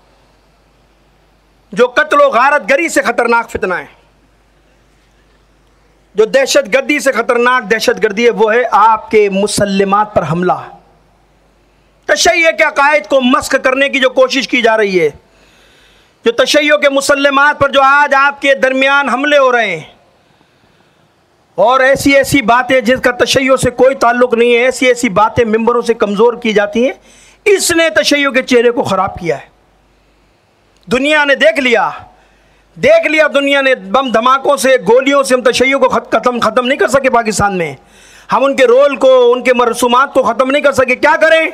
[SPEAKER 2] जो कत्ल व गारत गरी से ख़तरनाक फितना है, जो दहशत गर्दी से खतरनाक दहशत गर्दी है, वो है आपके मुसल्लिमात पर हमला। तशय्युअ के अकायद को मस्क करने की जो कोशिश की जा रही है, जो तशय्युअ के मुसल्लिमात पर जो आज आपके दरमियान हमले हो रहे हैं और ऐसी ऐसी बातें जिसका तशय्युअ से कोई ताल्लुक नहीं है, ऐसी ऐसी बातें मिंबरों से कमज़ोर की जाती हैं, इसने तशय्युअ के चेहरे को ख़राब किया है। दुनिया ने देख लिया, देख लिया दुनिया ने, बम धमाकों से, गोलियों से हम तशय्युअ को ख़त्म नहीं कर सके पाकिस्तान में। हम उनके रोल को, उनके मरसूमात को ख़त्म नहीं कर सके। क्या करें?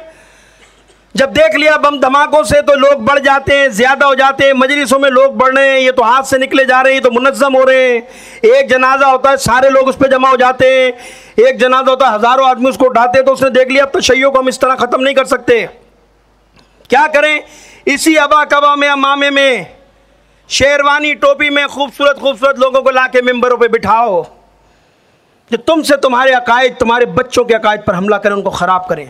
[SPEAKER 2] जब देख लिया बम धमाकों से तो लोग बढ़ जाते हैं, ज़्यादा हो जाते हैं, मजलिसों में लोग बढ़ रहे हैं, ये तो हाथ से निकले जा रहे हैं, ये तो मुनज़्ज़म हो रहे हैं। एक जनाजा होता है, सारे लोग उस पर जमा हो जाते हैं। एक जनाजा होता है, हज़ारों आदमी उसको उठाते हैं। तो उसने देख लिया अब तशय्युअ को हम इस तरह ख़त्म नहीं कर सकते। क्या करें? इसी अबा कबा में, अमामे में, शेरवानी टोपी में खूबसूरत खूबसूरत लोगों को ला के मिंबरों पर बिठाओ जो तुमसे तुम्हारे अकायद, तुम्हारे बच्चों के अकायद पर हमला करें, उनको ख़राब करें।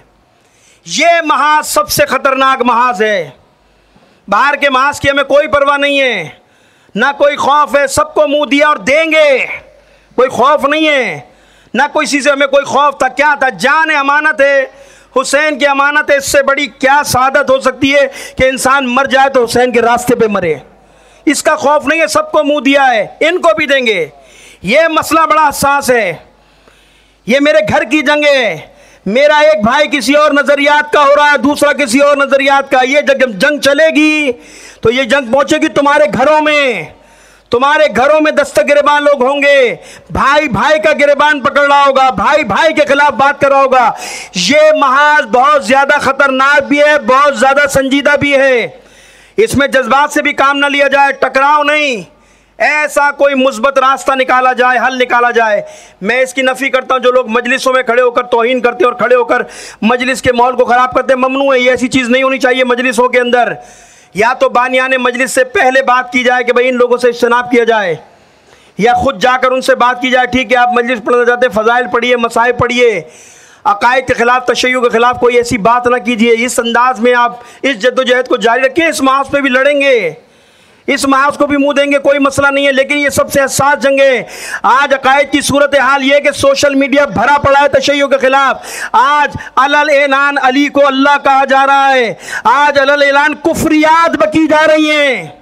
[SPEAKER 2] ये महाज सबसे ख़तरनाक महाज है। बाहर के महाज की हमें कोई परवाह नहीं है, ना कोई खौफ है। सबको मुंह दिया और देंगे, कोई खौफ नहीं है, ना कोई चीज़ हमें कोई खौफ था। क्या था? जान अमानत है, हुसैन की अमानत है। इससे बड़ी क्या सादत हो सकती है कि इंसान मर जाए तो हुसैन के रास्ते पे मरे। इसका खौफ नहीं है, सबको मुंह दिया है, इनको भी देंगे। ये मसला बड़ा हसास है। ये मेरे घर की जंग है। मेरा एक भाई किसी और नज़रियात का हो रहा है, दूसरा किसी और नज़रियात का। ये जंग चलेगी तो ये जंग पहुंचेगी तुम्हारे घरों में। तुम्हारे घरों में दस्तक गिरेबान लोग होंगे, भाई भाई का गिरेबान पकड़ रहा होगा, भाई भाई के खिलाफ बात कर रहा होगा। ये महाज बहुत ज़्यादा ख़तरनाक भी है, बहुत ज़्यादा संजीदा भी है। इसमें जज्बात से भी काम ना लिया जाए, टकराव नहीं, ऐसा कोई मुस्बत रास्ता निकाला जाए, हल निकाला जाए। मैं इसकी नफ़ी करता हूँ जो लोग मजलिसों में खड़े होकर तौहीन करते हैं और खड़े होकर मजलिस के माहौल को ख़राब करते हैं। ममनू है, ये ऐसी चीज़ नहीं होनी चाहिए मजलिसों के अंदर। या तो बानियाने मजलिस से पहले बात की जाए कि भाई इन लोगों से इज्तनाब किया जाए, या खुद जाकर उनसे बात की जाए। ठीक है, आप मजलिस पढ़ना चाहते हैं, फ़ज़ाइल पढ़िए, मसाइब पढ़िए, अकायद के ख़िलाफ़, तशय्युअ के ख़िलाफ़ कोई ऐसी बात ना कीजिए। इस अंदाज में आप इस जद्दोजहद को जारी रखिए। इस महाज पे भी लड़ेंगे, इस महाज को भी मुंह देंगे, कोई मसला नहीं है। लेकिन ये सबसे हसास जंग है। आज अकायद की सूरत हाल ये कि सोशल मीडिया भरा पड़ा है तशय्युअ के खिलाफ। आज अलल ऐलान अली को अल्लाह कहा जा रहा है, आज अलल ऐलान कुफ्रियात बकी जा रही हैं।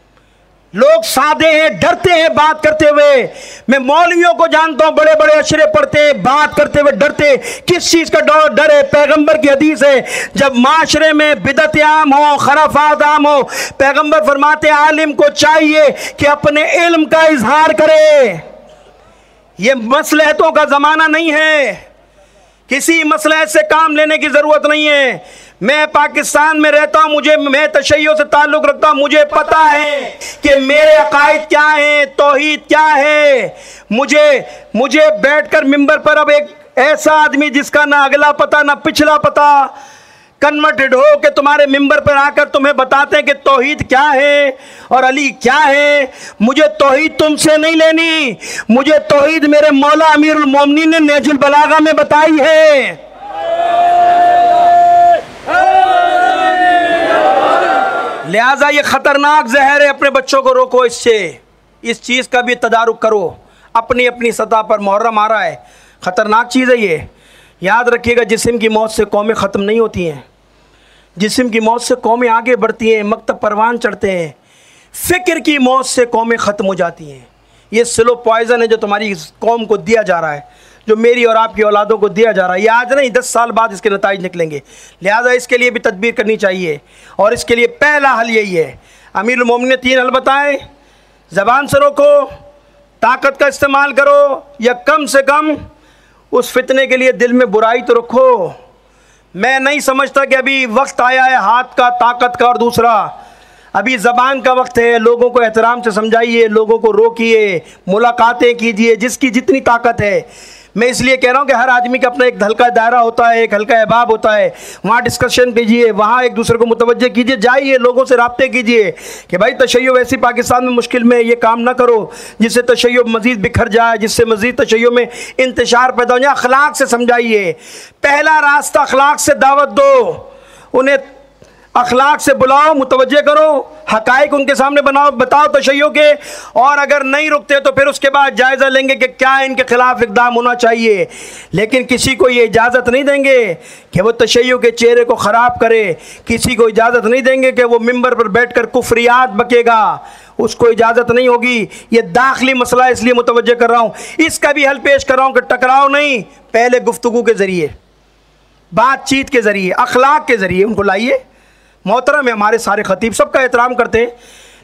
[SPEAKER 2] लोग सादे हैं, डरते हैं बात करते हुए। मैं मौलवियों को जानता हूं, बड़े बड़े अशरे पढ़ते हैं, बात करते हुए डरते। किस चीज का डर है? पैगंबर की हदीस है, जब माशरे में बिदत आम हो, खराफात आम हो, पैगंबर फरमाते आलिम को चाहिए कि अपने इल्म का इजहार करे। ये मसलहतों का जमाना नहीं है, किसी मसलहत से काम लेने की जरूरत नहीं है। मैं पाकिस्तान में रहता हूं, मैं तशय्युअ से ताल्लुक़ रखता हूं, मुझे पता है कि मेरे अकायद क्या है, तौहीद क्या है। मुझे बैठकर मिंबर पर अब एक ऐसा आदमी जिसका ना अगला पता ना पिछला पता, कन्वर्टेड हो के तुम्हारे मिंबर पर आकर तुम्हें बताते हैं कि तौहीद क्या है और अली क्या है। मुझे तौहीद तुमसे नहीं लेनी, मुझे तौहीद मेरे मौला अमीरुल मोमिनीन ने नहजुल बलागा में बताई है। लिहाजा ये ख़तरनाक जहर है, अपने बच्चों को रोको इससे। इस चीज़ का भी तदारुक करो अपनी अपनी सतह पर। मुहर्रम आ रहा है, ख़तरनाक चीज़ है ये, याद रखिएगा। जिस्म की मौत से कौमें ख़त्म नहीं होती हैं, जिस्म की मौत से कौमें आगे बढ़ती हैं, मकतब परवान चढ़ते हैं। फ़िक्र की मौत से कौमें ख़त्म हो जाती हैं। ये स्लो पॉइज़न है जो तुम्हारी कौम को दिया जा रहा है, जो मेरी और आपकी औलादों को दिया जा रहा है। ये आज नहीं, 10 साल बाद इसके नताइज निकलेंगे। लिहाजा इसके लिए भी तदबीर करनी चाहिए, और इसके लिए पहला हल यही है। अमीरुल मोमिनीन ने 3 हल बताए। ज़बान से रोको, ताकत का इस्तेमाल करो, या कम से कम उस फितने के लिए दिल में बुराई तो रखो। मैं नहीं समझता कि अभी वक्त आया है हाथ का, ताकत का, और दूसरा अभी ज़बान का वक्त है। लोगों को एहतराम से समझाइए, लोगों को रोकिए, मुलाकातें कीजिए, जिसकी जितनी ताकत है। मैं इसलिए कह रहा हूँ कि हर आदमी का अपना एक हल्का दायरा होता है, एक हल्का अहबाब होता है। वहाँ डिस्कशन कीजिए, वहाँ एक दूसरे को मुतवज्जे कीजिए, जाइए, लोगों से राब्ते कीजिए कि भाई तशय्युअ वैसी पाकिस्तान में मुश्किल में ये काम ना करो जिससे तशय्युअ मज़ीद बिखर जाए, जिससे मज़ीद तशय्युअ में इंतशार पैदा हो जाए। अखलाक से समझाइए, पहला रास्ता अखलाक से दावत दो, उन्हें अखलाक से बुलाओ, मुतवज्जे करो, हकाइक उनके सामने बताओ तशय्युअ के। और अगर नहीं रुकते तो फिर उसके बाद जायज़ा लेंगे कि क्या इनके खिलाफ इक़दाम होना चाहिए। लेकिन किसी को ये इजाज़त नहीं देंगे कि वो तशय्युअ के चेहरे को ख़राब करे, किसी को इजाज़त नहीं देंगे कि वो मिंबर पर बैठकर कुफ्रियात बकेगा, उसको इजाज़त नहीं होगी। ये दाखिली मसला है, इसलिए मुतवज्जे कर रहा हूँ। इसका भी हल पेश कर रहा हूँ कि टकराव नहीं, पहले गुफ्तगू के ज़रिए, बातचीत के ज़रिए, अखलाक के ज़रिए उनको लाइए। मोहतरम है, हमारे सारे ख़तीब सबका एहतराम करते हैं,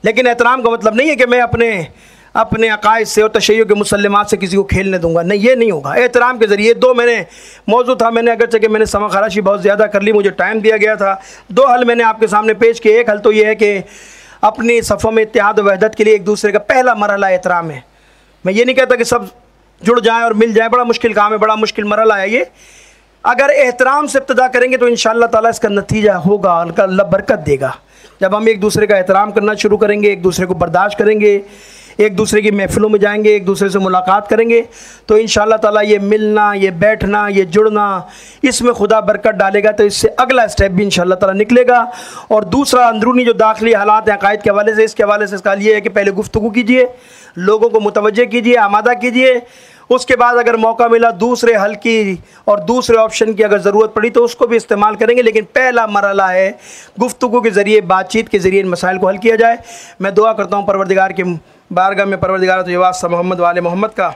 [SPEAKER 2] लेकिन एहतराम का मतलब नहीं है कि मैं अपने अकायद से और तशय्युह के मुसल्लमात से किसी को खेलने दूंगा, नहीं, ये नहीं होगा। एहतराम के ज़रिए दो मैंने मौजू था, मैंने अगरचे कि मैंने समा खराशी बहुत ज़्यादा कर ली, मुझे टाइम दिया गया था, दो हल मैंने आपके सामने पेश किए। एक हल तो ये है कि अपनी सफ़ों में इत्तेहाद और वहदत के लिए एक दूसरे का पहला मरहला एहतराम है। मैं ये नहीं कहता कि सब जुड़ जाएँ और मिल जाएँ, बड़ा मुश्किल काम है, बड़ा मुश्किल मरहला है ये। अगर एहतराम से इब्तिदा करेंगे तो इंशाअल्लाह ताला इसका नतीजा होगा, अल्लाह बरकत देगा। जब हम एक दूसरे का एहतराम करना शुरू करेंगे, एक दूसरे को बर्दाश्त करेंगे, एक दूसरे की महफिलों में जाएंगे, एक दूसरे से मुलाकात करेंगे, तो इंशाअल्लाह ताला ये मिलना, ये बैठना, ये जुड़ना, इसमें खुदा बरकत डालेगा। तो इससे अगला स्टेप भी इंशाअल्लाह ताला निकलेगा। और दूसरा अंदरूनी जो दाखिली हालात हैं अकायद के हवाले से, इसके हवाले से इसका ये है कि पहले गुफ्तगू कीजिए, लोगों को मुतवज्जे कीजिए, आमादा कीजिए। उसके बाद अगर मौका मिला दूसरे हल की और दूसरे ऑप्शन की अगर ज़रूरत पड़ी तो उसको भी इस्तेमाल करेंगे, लेकिन पहला मरहला है गुफ्तगू के ज़रिए, बातचीत के ज़रिए इन मसाइल को हल किया जाए। मैं दुआ करता हूँ परवरदिगार के बारगाह में, परवरदिगार तो वास्ता मोहम्मद वाले मोहम्मद का,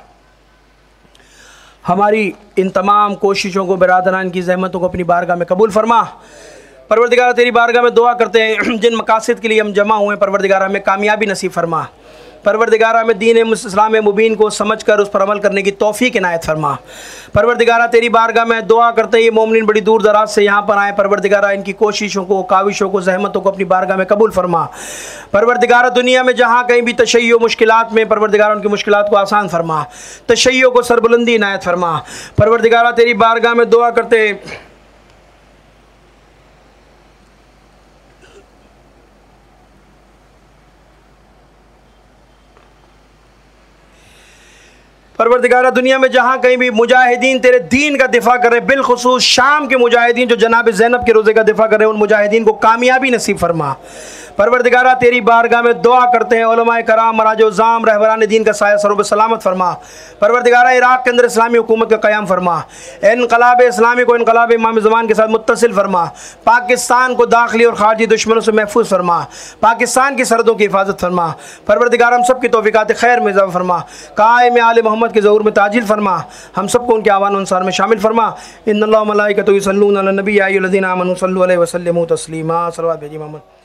[SPEAKER 2] हमारी इन तमाम कोशिशों को, बिरादरान की ज़हमतों को अपनी बारगाह में कबूल फरमा। परवरदिगार तेरी बारगाह में दुआ करते हैं जिन मकासद के लिए हम जमा हुए हैं, परवरदिगार हमें कामयाबी नसीब फरमा। परवरदिगार हमें दीन इस्लाम मुबीन को समझ कर उस पर अमल करने की तौफीक इनायत फरमा। परवरदिगार तेरी बारगाह में दुआ करते हैं ये मोमिन बड़ी दूर दराज से यहाँ पर आए, परवरदिगार इनकी कोशिशों को, काविशों को, जहमतों को अपनी बारगाह में कबूल फरमा। परवरदिगार दुनिया में जहाँ कहीं भी तशय्युह मुश्किलात में, परवरदिगार उनकी मुश्किलात को आसान फरमा, तशय्युह को सरबुलंदी इनायत फरमा। परवरदिगार तेरी बारगाह में दुआ करते परवरदिगारा दुनिया में जहाँ कहीं भी मुजाहिदीन तेरे दीन का दिफा कर रहे, बिलखुसूस शाम के मुजाहिदीन जो जनाब ज़ैनब के रोज़े का दिफा कर रहे हैं, उन मुजाहिदीन को कामयाबी नसीब फरमा। परवरदिगारा तेरी बारगाह में दुआ करते हैं उलमाए कराम, मराजो-ज़ाम, रहबरान दीन का साया सरोब सलामत फरमा। परवरदिगारा इराक़ के अंदर इस्लामी हुकूमत का क़याम फरमा, इनक़लाब इस्लामी को इनक़लाब इमाम ज़मान के साथ मुत्तसिल फरमा। पाकिस्तान को दाखिली और ख़ारजी दुश्मनों से महफूज फरमा, पाकिस्तान की सरहदों की हिफाजत फरमा। परवरदिगार हम सब की तौफ़ीक़ात खैर में इज़ाफ़ा फरमा, कायम आले मोहम्मद के ज़हूर में ताजिल फरमा, हम सबको उनके आवान अनुसार में शामिल फरमा। इन्नल्लाह व मलाइकतहु युसल्लूना अलन नबी या अय्युहल्लज़ीना आमनू सल्लु अलैहि व सल्लिमू तस्लीमा। सल्लल्लाहु अलैहि मोहम्मद।